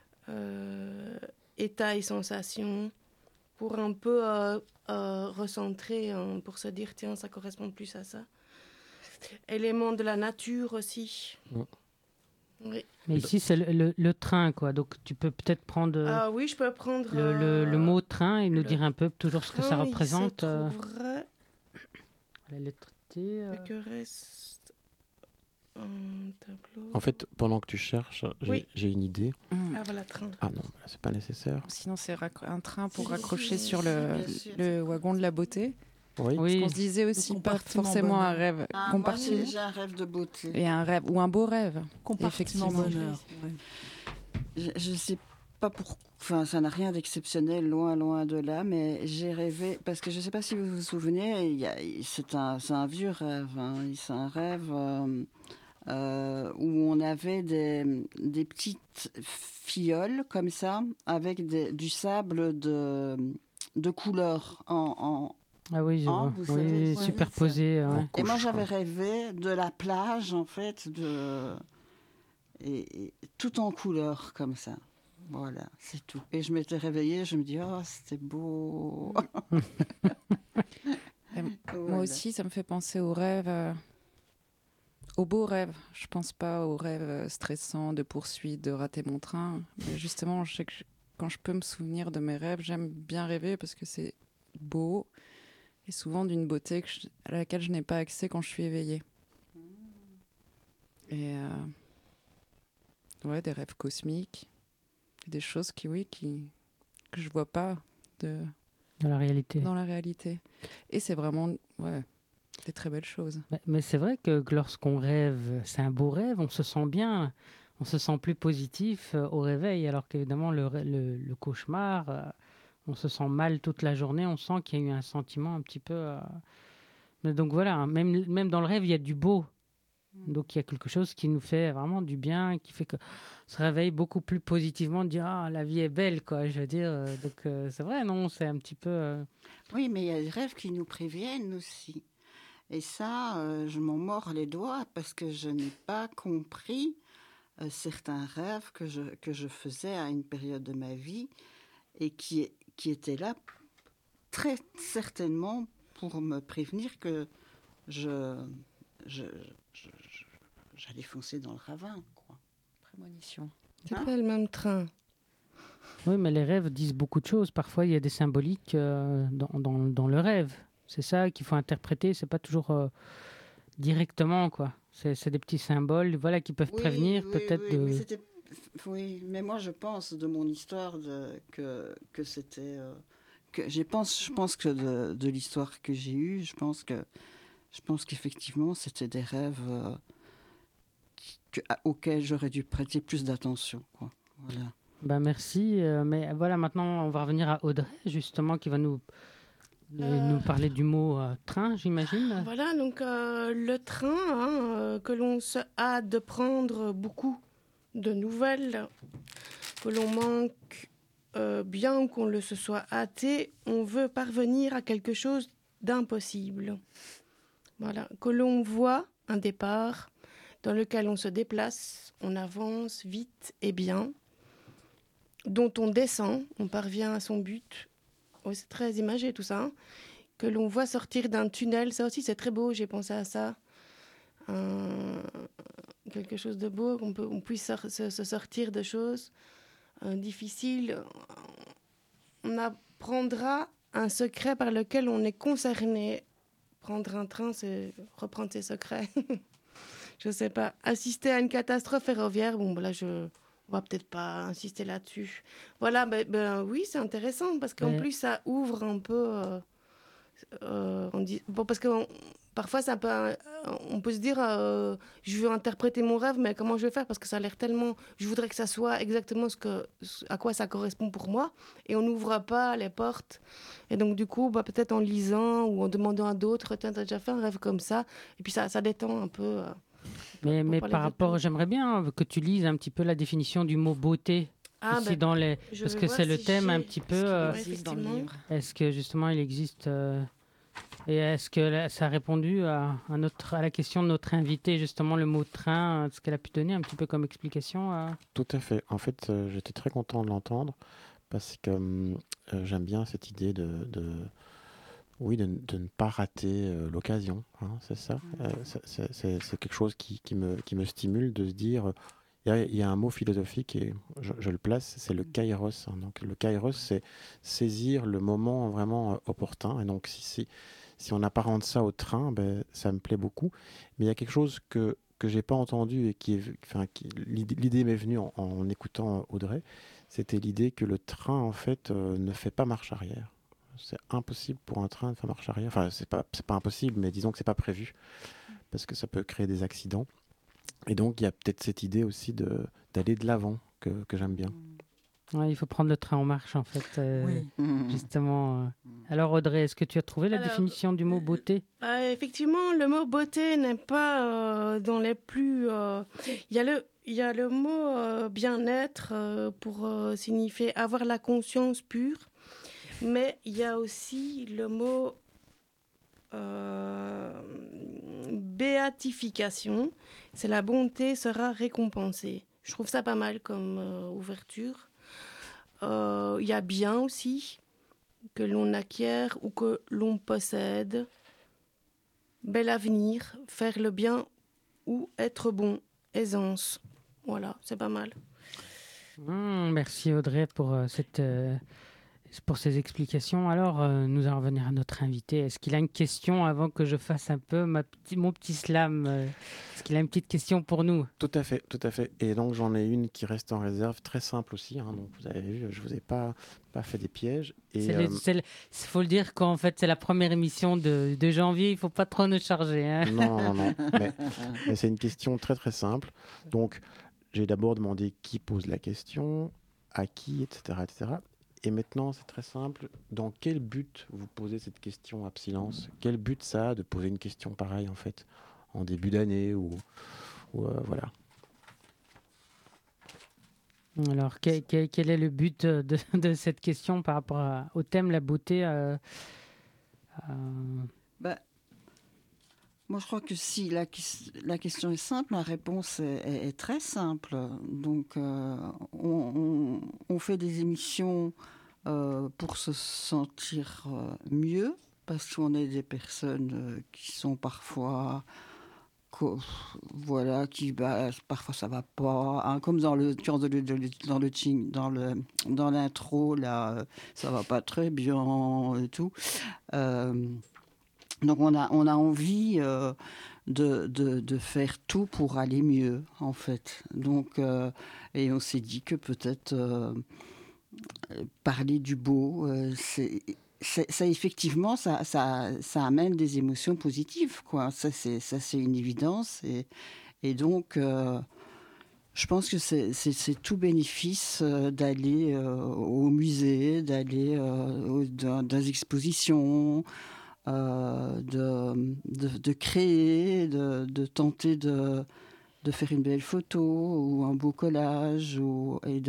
États et sensations, pour un peu recentrer, pour se dire, tiens, ça correspond plus à ça. Éléments de la nature aussi. Oui. Mais ici, c'est le train, quoi. Donc, tu peux peut-être prendre oui, je peux prendre le mot train et nous dire un peu toujours ce que ça représente. La lettre T. Que reste un tableau. En fait, pendant que tu cherches, j'ai une idée. Ah, voilà, train. Ah non, c'est pas nécessaire. Sinon, c'est un train pour raccrocher sur le wagon de la beauté. Oui. Parce qu'on se disait aussi pas forcément un rêve compartiment. Moi, j'ai un rêve de beauté. Et un rêve, ou un beau rêve. Compartiment bonheur. Je sais pas pourquoi. Enfin, ça n'a rien d'exceptionnel, loin de là, mais j'ai rêvé, parce que je sais pas si vous vous souvenez, c'est un vieux rêve. C'est un rêve où on avait des petites fioles comme ça, avec du sable de couleur Ah oui, je vois. Oui, superposé. Ouais. Et moi, j'avais rêvé de la plage, en fait, et tout en couleur, comme ça. Voilà, c'est tout. Et je m'étais réveillée, je me dis, oh, c'était beau. Moi aussi, ça me fait penser aux rêves, aux beaux rêves. Je pense pas aux rêves stressants de poursuite, de rater mon train. Mais justement, je sais que quand je peux me souvenir de mes rêves, j'aime bien rêver parce que c'est beau. Et souvent d'une beauté à laquelle je n'ai pas accès quand je suis éveillée. Et des rêves cosmiques, des choses que je vois pas dans la réalité. Dans la réalité. Et c'est vraiment des très belles choses. Mais c'est vrai que lorsqu'on rêve, c'est un beau rêve, on se sent bien, on se sent plus positif au réveil, alors qu'évidemment le cauchemar... on se sent mal toute la journée, on sent qu'il y a eu un sentiment un petit peu... Mais donc voilà, même dans le rêve, il y a du beau. Donc il y a quelque chose qui nous fait vraiment du bien, qui fait qu'on se réveille beaucoup plus positivement, de dire « Ah, la vie est belle », quoi, je veux dire. Donc c'est vrai, non, c'est un petit peu... Oui, mais il y a des rêves qui nous préviennent aussi. Et ça, je m'en mords les doigts parce que je n'ai pas compris certains rêves que je faisais à une période de ma vie et qui étaient là très certainement pour me prévenir que j'allais foncer dans le ravin, quoi. Prémonition. C'est pas le même train. Oui, mais les rêves disent beaucoup de choses. Parfois, il y a des symboliques dans le rêve. C'est ça qu'il faut interpréter. C'est pas toujours directement, quoi. C'est des petits symboles, voilà, qui peuvent prévenir peut-être de... Oui, mais moi je pense de mon histoire que c'était je pense que de l'histoire que j'ai eue, je pense qu'effectivement c'était des rêves auxquels j'aurais dû prêter plus d'attention, quoi. Voilà. Ben merci, mais voilà, maintenant on va revenir à Audrey justement qui va nous parler du mot train, j'imagine. Voilà, donc le train que l'on se hâte de prendre beaucoup de nouvelles, que l'on manque bien qu'on le se soit hâté, on veut parvenir à quelque chose d'impossible. Voilà, que l'on voit un départ dans lequel on se déplace, on avance vite et bien, dont on descend, on parvient à son but. Oui, c'est très imagé tout ça, hein. Que l'on voit sortir d'un tunnel, ça aussi c'est très beau, j'ai pensé à ça. Quelque chose de beau, on puisse se sortir de choses difficiles. On apprendra un secret par lequel on est concerné. Prendre un train, c'est reprendre ses secrets. Je sais pas. Assister à une catastrophe ferroviaire, bon, là, on va peut-être pas insister là-dessus. Voilà, oui, c'est intéressant parce qu'en plus, ça ouvre un peu. Parce que parfois, on peut se dire, je veux interpréter mon rêve, mais comment je vais faire? Parce que ça a l'air tellement. Je voudrais que ça soit exactement à quoi ça correspond pour moi, et on n'ouvre pas les portes. Et donc, du coup, peut-être en lisant ou en demandant à d'autres, tiens, t'as déjà fait un rêve comme ça? Et puis, ça détend un peu. Mais par rapport, j'aimerais bien que tu lises un petit peu la définition du mot beauté. Ici dans parce que c'est le thème un petit peu. Dans le livre. Est-ce que justement il existe et est-ce que ça a répondu à la question de notre invité, justement le mot train, ce qu'elle a pu donner un petit peu comme explication Tout à fait. En fait, j'étais très content de l'entendre parce que j'aime bien cette idée de ne pas rater l'occasion. Hein, c'est ça. C'est quelque chose qui me stimule de se dire. Il y a un mot philosophique et je le place, c'est le kairos. Hein. Donc le kairos, c'est saisir le moment vraiment opportun. Et donc si on apparente ça au train, ça me plaît beaucoup. Mais il y a quelque chose que j'ai pas entendu et l'idée m'est venue en écoutant Audrey. C'était l'idée que le train en fait ne fait pas marche arrière. C'est impossible pour un train de faire marche arrière. Enfin, c'est pas impossible, mais disons que c'est pas prévu parce que ça peut créer des accidents. Et donc, il y a peut-être cette idée aussi d'aller de l'avant que j'aime bien. Ouais, il faut prendre le train en marche, en fait, justement. Alors, Audrey, est-ce que tu as trouvé la définition du mot beauté? Effectivement, le mot beauté n'est pas dans les plus... Il y a le mot bien-être pour signifier avoir la conscience pure, mais il y a aussi le mot... béatification, c'est la bonté sera récompensée. Je trouve ça pas mal comme ouverture. Il y a bien aussi, que l'on acquiert ou que l'on possède. Bel avenir, faire le bien ou être bon, aisance. Voilà, c'est pas mal. Merci Audrey pour ces explications. Alors, nous allons revenir à notre invité. Est-ce qu'il a une question avant que je fasse un peu mon petit slam? Est-ce qu'il a une petite question pour nous? Tout à fait. Et donc, j'en ai une qui reste en réserve, très simple aussi. Hein. Donc, vous avez vu, je ne vous ai pas fait des pièges. Il faut le dire qu'en fait, c'est la première émission de janvier. Il ne faut pas trop nous charger. Hein. Non. Mais c'est une question très, très simple. Donc, j'ai d'abord demandé qui pose la question, à qui, etc. Et maintenant, c'est très simple. Dans quel but vous posez cette question ab silence? Quel but ça a de poser une question pareille, en fait, en début d'année ou voilà. Alors, quel est le but de cette question par rapport au thème, la beauté Moi, je crois que si la question est simple, la réponse est très simple. Donc, on fait des émissions pour se sentir mieux, parce qu'on est des personnes qui sont parfois... parfois ça va pas, hein, comme dans l'intro là, ça va pas très bien et tout. Donc on a envie de faire tout pour aller mieux, en fait. Donc et on s'est dit que peut-être parler du beau, ça effectivement, ça amène des émotions positives, quoi. Ça c'est une évidence. Et donc, je pense que c'est tout bénéfice d'aller au musée, d'aller dans des expositions, de créer, de tenter de faire une belle photo ou un beau collage, et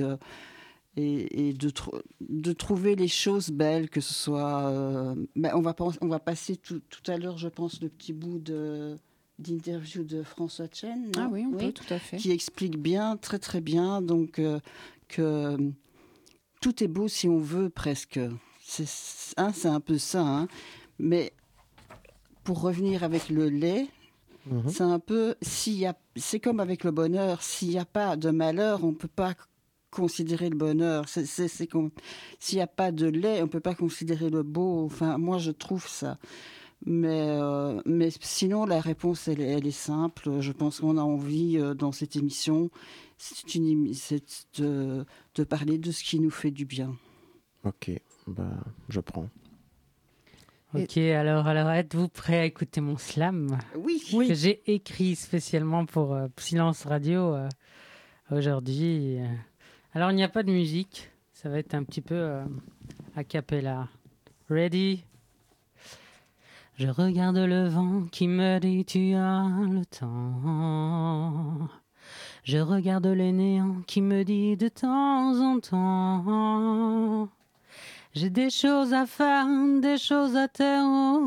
de trouver les choses belles, que ce soit... on va passer tout à l'heure, je pense, le petit bout d'interview de François Chen. Ah oui, on peut, tout à fait. Qui explique bien, très très bien, donc que tout est beau si on veut, presque. C'est un peu ça, hein. Mais pour revenir avec le lait, c'est un peu... c'est comme avec le bonheur, s'il n'y a pas de malheur, on ne peut pas considérer le bonheur. S'il n'y a pas de lait, on ne peut pas considérer le beau. Enfin, moi, je trouve ça. Mais sinon, la réponse, elle est simple. Je pense qu'on a envie, dans cette émission, c'est de parler de ce qui nous fait du bien. Ok, je prends. Ok, alors êtes-vous prêts à écouter mon slam? Oui. Que j'ai écrit spécialement pour Silence Radio aujourd'hui. Alors, il n'y a pas de musique. Ça va être un petit peu a cappella. Ready? Je regarde le vent qui me dit tu as le temps. Je regarde les néants qui me dit de temps en temps. J'ai des choses à faire, des choses à taire.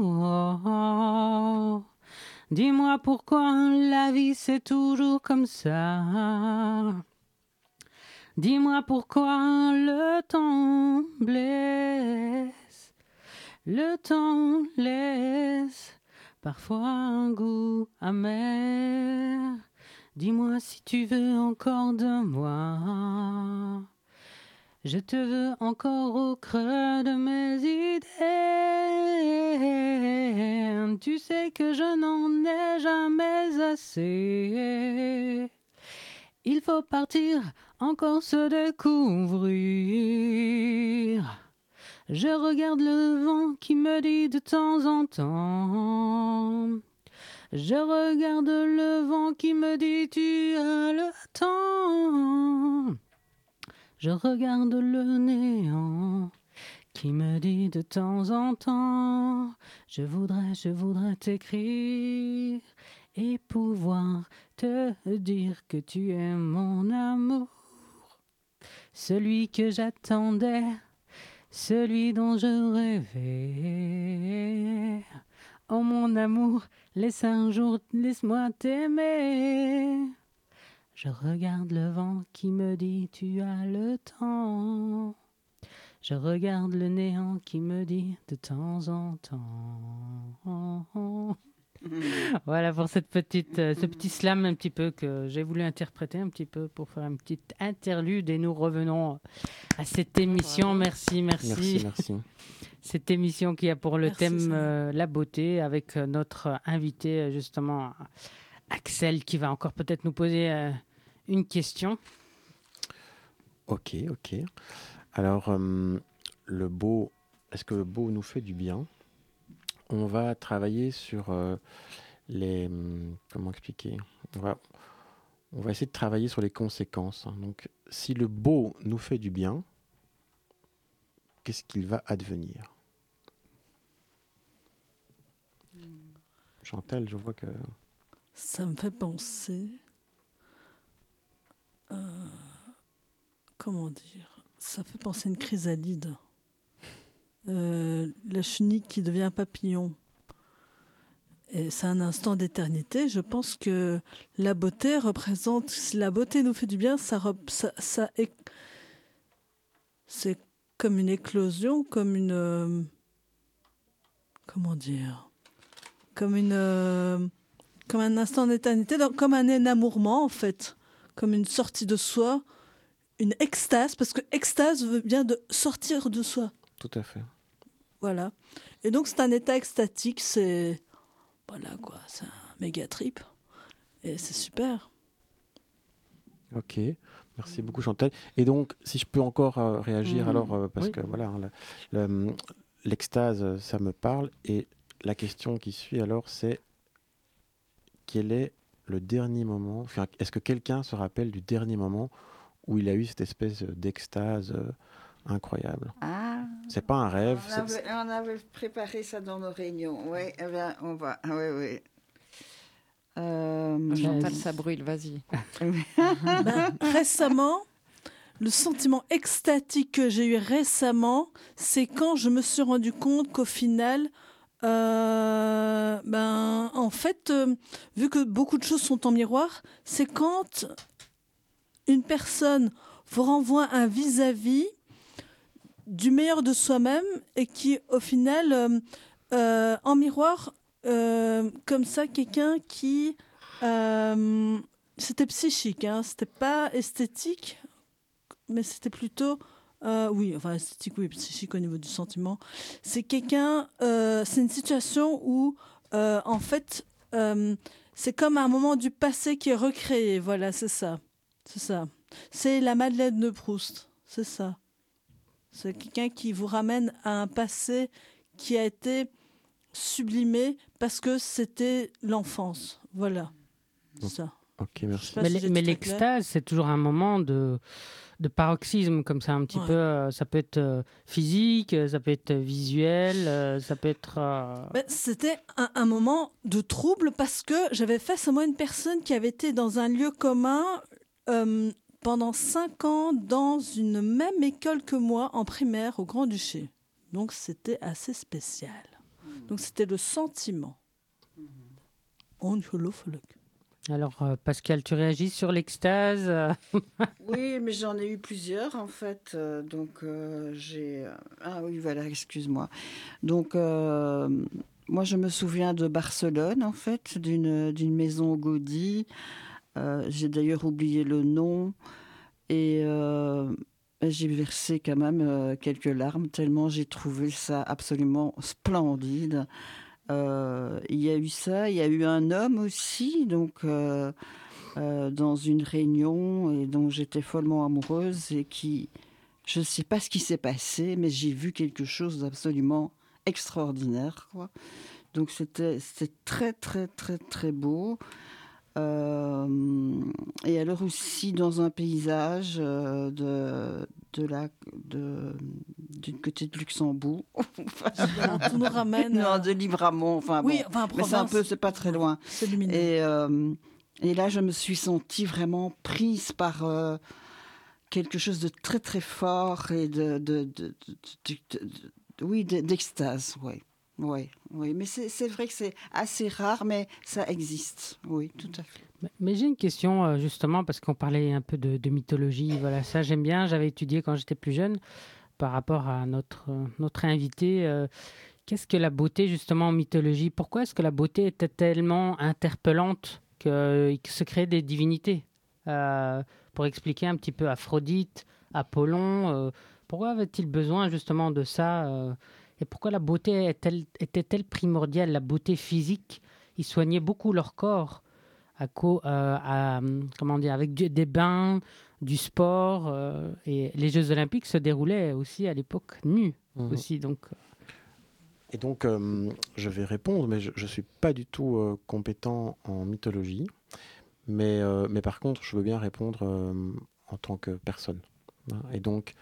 Dis-moi pourquoi la vie c'est toujours comme ça. Dis-moi pourquoi le temps blesse. Le temps laisse parfois un goût amer. Dis-moi si tu veux encore de moi. Je te veux encore au creux de mes idées. Tu sais que je n'en ai jamais assez. Il faut partir, encore se découvrir. Je regarde le vent qui me dit de temps en temps. Je regarde le vent qui me dit tu as le temps. Je regarde le néant qui me dit de temps en temps. Je voudrais t'écrire et pouvoir te dire que tu es mon amour. Celui que j'attendais, celui dont je rêvais. Oh mon amour, laisse-moi t'aimer. Je regarde le vent qui me dit tu as le temps. Je regarde le néant qui me dit de temps en temps. Voilà pour ce petit slam un petit peu que j'ai voulu interpréter un petit peu pour faire une petite interlude et nous revenons à cette émission. Merci. Cette émission qui a pour le thème la beauté avec notre invité justement Axel qui va encore peut-être nous poser une question. Ok. Alors le beau, est-ce que le beau nous fait du bien? On va travailler sur comment expliquer? On va essayer de travailler sur les conséquences. Donc, si le beau nous fait du bien, qu'est-ce qu'il va advenir? Chantal, je vois que... Ça me fait penser... comment dire? Ça fait penser à une chrysalide. La chenille qui devient papillon. Et c'est un instant d'éternité. Je pense que la beauté représente... Si la beauté nous fait du bien, c'est comme une éclosion, comme une... comment dire? Comme un instant d'éternité, comme un énamourement, en fait. Comme une sortie de soi, une extase, parce que extase veut bien de sortir de soi. Tout à fait. Voilà. Et donc, c'est un état extatique, c'est... Voilà, quoi, c'est un méga trip. Et c'est super. Ok, merci beaucoup Chantal. Et donc, si je peux encore réagir, parce que voilà, l'extase, ça me parle. Et la question qui suit alors, c'est quel est le dernier moment, est-ce que quelqu'un se rappelle du dernier moment où il a eu cette espèce d'extase incroyable? C'est pas un rêve. On avait préparé ça dans nos réunions. Oui, eh bien, on va. Oui. Chantal, ça brûle, vas-y. Récemment, le sentiment extatique que j'ai eu récemment, c'est quand je me suis rendu compte qu'au final, en fait, vu que beaucoup de choses sont en miroir, c'est quand une personne vous renvoie un vis-à-vis du meilleur de soi-même et qui, au final, en miroir, comme ça, quelqu'un qui... c'était psychique, hein, c'était pas esthétique, mais c'était plutôt... oui, enfin esthétique, oui, psychique au niveau du sentiment. C'est quelqu'un... c'est une situation où, en fait, c'est comme un moment du passé qui est recréé. Voilà, c'est ça. C'est ça. C'est la Madeleine de Proust. C'est ça. C'est quelqu'un qui vous ramène à un passé qui a été sublimé parce que c'était l'enfance. Voilà. C'est ça. Ok, merci. Mais l'extase, c'est toujours un moment de paroxysme, comme ça, un petit peu. Ça peut être physique, ça peut être visuel, ça peut être... C'était un moment de trouble parce que j'avais face à moi une personne qui avait été dans un lieu commun pendant 5 ans dans une même école que moi en primaire au Grand-Duché. Donc c'était assez spécial. Donc c'était le sentiment. Alors, Pascal, tu réagis sur l'extase Oui, mais j'en ai eu plusieurs, en fait. J'ai... Ah oui, voilà, excuse-moi. Donc, moi, je me souviens de Barcelone, en fait, d'une maison Gaudi. J'ai d'ailleurs oublié le nom. Et j'ai versé quand même quelques larmes, tellement j'ai trouvé ça absolument splendide. Il y a eu ça, il y a eu un homme aussi, donc dans une réunion et dont j'étais follement amoureuse et qui, je ne sais pas ce qui s'est passé, mais j'ai vu quelque chose d'absolument extraordinaire, quoi. Donc c'était très très très très beau. Et alors aussi dans un paysage du côté de Luxembourg. Tout nous ramène. Non, de Livramont. Enfin, oui, bon, enfin, mais c'est pas très loin. C'est lumineux. Et là, je me suis sentie vraiment prise par quelque chose de très très fort et d'extase, oui. Oui, mais c'est vrai que c'est assez rare, mais ça existe. Oui, tout à fait. Mais j'ai une question, justement, parce qu'on parlait un peu de mythologie. Voilà, ça, j'aime bien. J'avais étudié quand j'étais plus jeune par rapport à notre invité. Qu'est-ce que la beauté, justement, en mythologie? Pourquoi est-ce que la beauté était tellement interpellante qu'il se créait des divinités? Pour expliquer un petit peu Aphrodite, Apollon, pourquoi avait-il besoin, justement, de ça et pourquoi la beauté était-elle primordiale? La beauté physique, ils soignaient beaucoup leur corps comment dire, avec des bains, du sport. Et les Jeux Olympiques se déroulaient aussi à l'époque nus. Aussi, donc. Et donc, je vais répondre, mais je ne suis pas du tout compétent en mythologie. Mais par contre, je veux bien répondre en tant que personne. Et donc...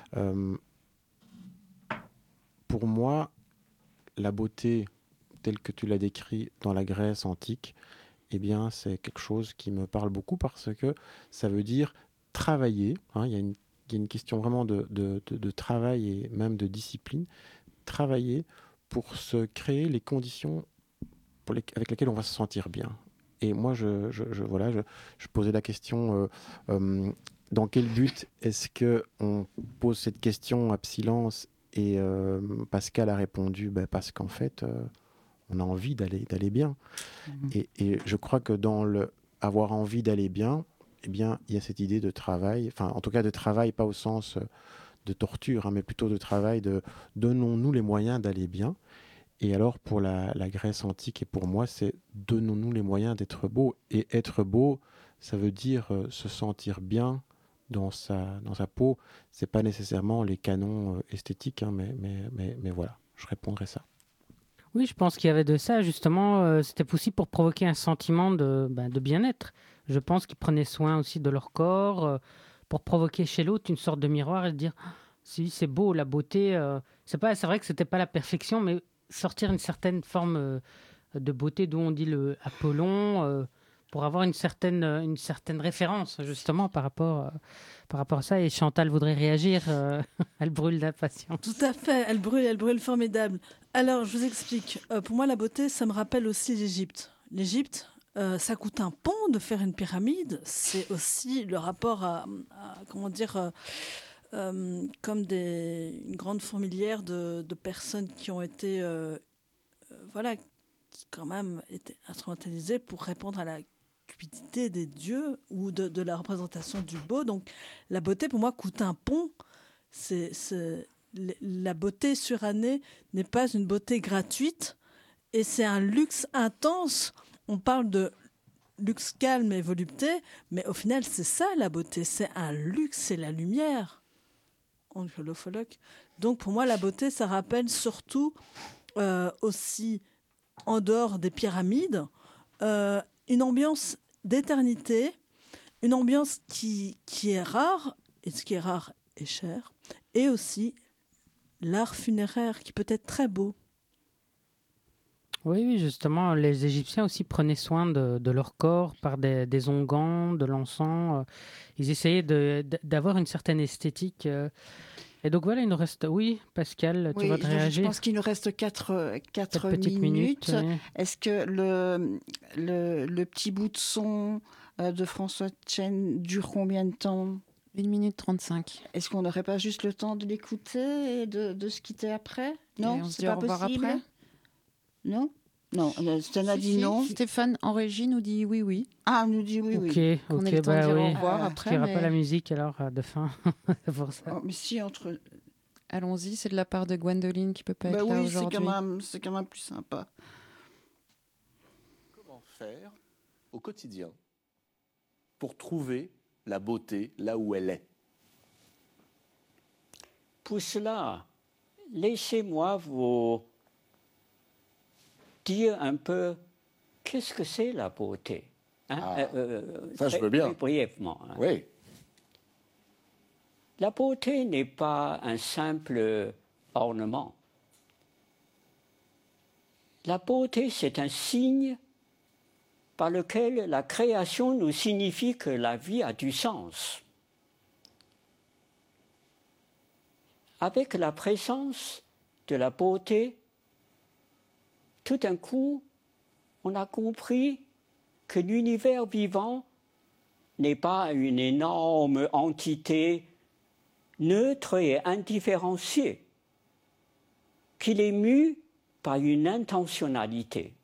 pour moi, la beauté, telle que tu l'as décrit dans la Grèce antique, eh bien, c'est quelque chose qui me parle beaucoup parce que ça veut dire travailler. Il y a une question vraiment de travail et même de discipline. Travailler pour se créer les conditions avec lesquelles on va se sentir bien. Et moi, je posais la question... dans quel but est-ce qu'on pose cette question à Psylance? Et Pascal a répondu parce qu'en fait, on a envie d'aller bien. Et je crois que dans avoir envie d'aller bien, eh bien, il y a cette idée de travail, enfin, en tout cas de travail, pas au sens de torture, mais plutôt de travail de donnons-nous les moyens d'aller bien. Et alors, pour la Grèce antique et pour moi, c'est donnons-nous les moyens d'être beau. Et être beau, ça veut dire se sentir bien dans sa peau. C'est pas nécessairement les canons esthétiques, mais voilà, je répondrai ça. Oui, je pense qu'il y avait de ça, justement. C'était aussi pour provoquer un sentiment de bien-être. Je pense qu'ils prenaient soin aussi de leur corps, pour provoquer chez l'autre une sorte de miroir et se dire si c'est beau, la beauté. C'est vrai que c'était pas la perfection, mais sortir une certaine forme de beauté, d'où on dit le Apollon. Pour avoir une certaine référence, justement, par rapport à ça. Et Chantal voudrait réagir. Elle brûle d'impatience. Tout à fait, elle brûle formidable. Alors, je vous explique. Pour moi, la beauté, ça me rappelle aussi l'Égypte. L'Égypte, ça coûte un pont de faire une pyramide. C'est aussi le rapport à comment dire... comme une grande fourmilière de personnes qui ont été... qui quand même étaient instrumentalisées pour répondre à la cupidité des dieux ou de la représentation du beau. Donc la beauté, pour moi, coûte un pont. La beauté surannée n'est pas une beauté gratuite et c'est un luxe intense. On parle de luxe calme et volupté, mais au final, c'est ça la beauté. C'est un luxe, c'est la lumière. Donc pour moi, la beauté, ça rappelle surtout aussi, en dehors des pyramides, une ambiance d'éternité, une ambiance qui est rare, et ce qui est rare est cher, et aussi l'art funéraire qui peut être très beau. Oui, justement, les Égyptiens aussi prenaient soin de leur corps par des onguents, de l'encens. Ils essayaient d'avoir une certaine esthétique. Et donc voilà, il nous reste... Oui, Pascal, tu vas te réagir. Je pense qu'il nous reste 4 petites minutes. Oui. Est-ce que le petit bout de son de François Chen dure combien de temps ? 1 minute 35. Est-ce qu'on n'aurait pas juste le temps de l'écouter et de se quitter après ? Non, c'est pas possible. Après non, Stan a dit non. Stéphane en régie nous dit oui. Ah, nous dit oui. Ok, on ait le temps de dire au revoir après. Il n'y aura pas la musique alors de fin. C'est pour ça. Oh, mais si entre. Allons-y, c'est de la part de Gwendoline qui peut pas être là aujourd'hui. C'est quand même plus sympa. Comment faire au quotidien pour trouver la beauté là où elle est ? Pour cela, laissez-moi vous dire un peu qu'est-ce que c'est la beauté. Ça, je veux bien. Brièvement. Oui. La beauté n'est pas un simple ornement. La beauté, c'est un signe par lequel la création nous signifie que la vie a du sens. Avec la présence de la beauté, tout d'un coup, on a compris que l'univers vivant n'est pas une énorme entité neutre et indifférenciée, qu'il est mu par une intentionnalité.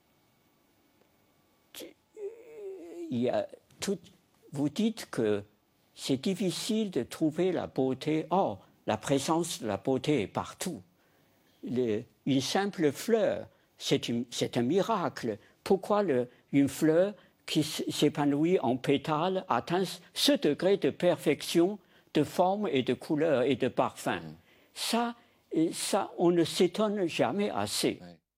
Vous dites que c'est difficile de trouver la beauté. Oh, la présence de la beauté est partout. Une simple fleur, c'est un miracle. Pourquoi une fleur qui s'épanouit en pétales atteint ce degré de perfection, de forme et de couleur et de parfum? Ça, on ne s'étonne jamais assez.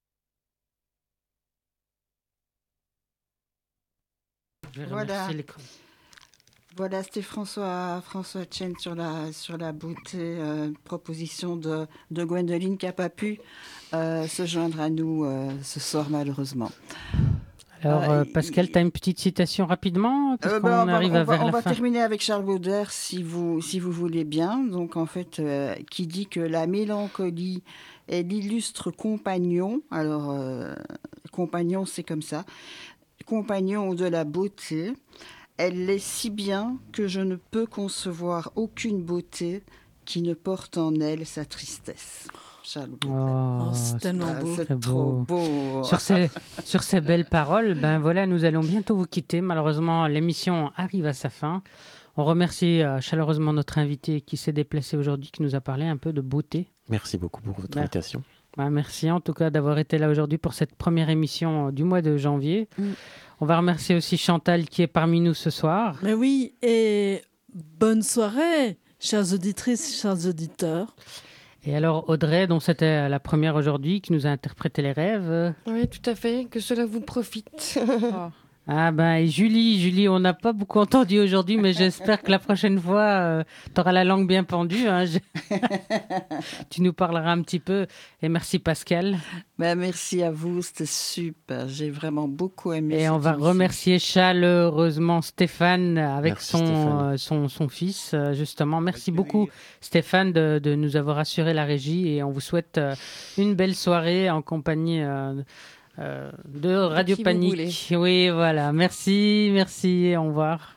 Voilà, c'était François Chen sur la beauté, proposition de Gwendoline qui n'a pas pu se joindre à nous ce soir malheureusement. Alors Pascal, tu as une petite citation rapidement on va terminer avec Charles Baudelaire si vous voulez bien. Donc en fait, qui dit que la mélancolie est l'illustre compagnon. Alors compagnon, c'est comme ça. Compagnon de la beauté. Elle l'est si bien que je ne peux concevoir aucune beauté qui ne porte en elle sa tristesse. Charles Baudelaire. C'est tellement beau. C'est trop beau. Sur ces belles paroles, ben voilà, nous allons bientôt vous quitter. Malheureusement, l'émission arrive à sa fin. On remercie chaleureusement notre invité qui s'est déplacé aujourd'hui, qui nous a parlé un peu de beauté. Merci beaucoup pour votre invitation. Merci en tout cas d'avoir été là aujourd'hui pour cette première émission du mois de janvier. On va remercier aussi Chantal qui est parmi nous ce soir. Mais oui, et bonne soirée, chères auditrices, chers auditeurs. Et alors Audrey, dont c'était la première aujourd'hui, qui nous a interprété les rêves. Oui, tout à fait, que cela vous profite. Ah ben et Julie, on n'a pas beaucoup entendu aujourd'hui, mais j'espère que la prochaine fois, tu auras la langue bien pendue. Hein. Tu nous parleras un petit peu. Et merci Pascal. Merci à vous, c'était super. J'ai vraiment beaucoup aimé. Et on va remercier chaleureusement Stéphane avec Stéphane. Son fils, justement. Merci beaucoup Stéphane de nous avoir assuré la régie et on vous souhaite une belle soirée en compagnie de Radio Panique. Oui, voilà. Merci, au revoir.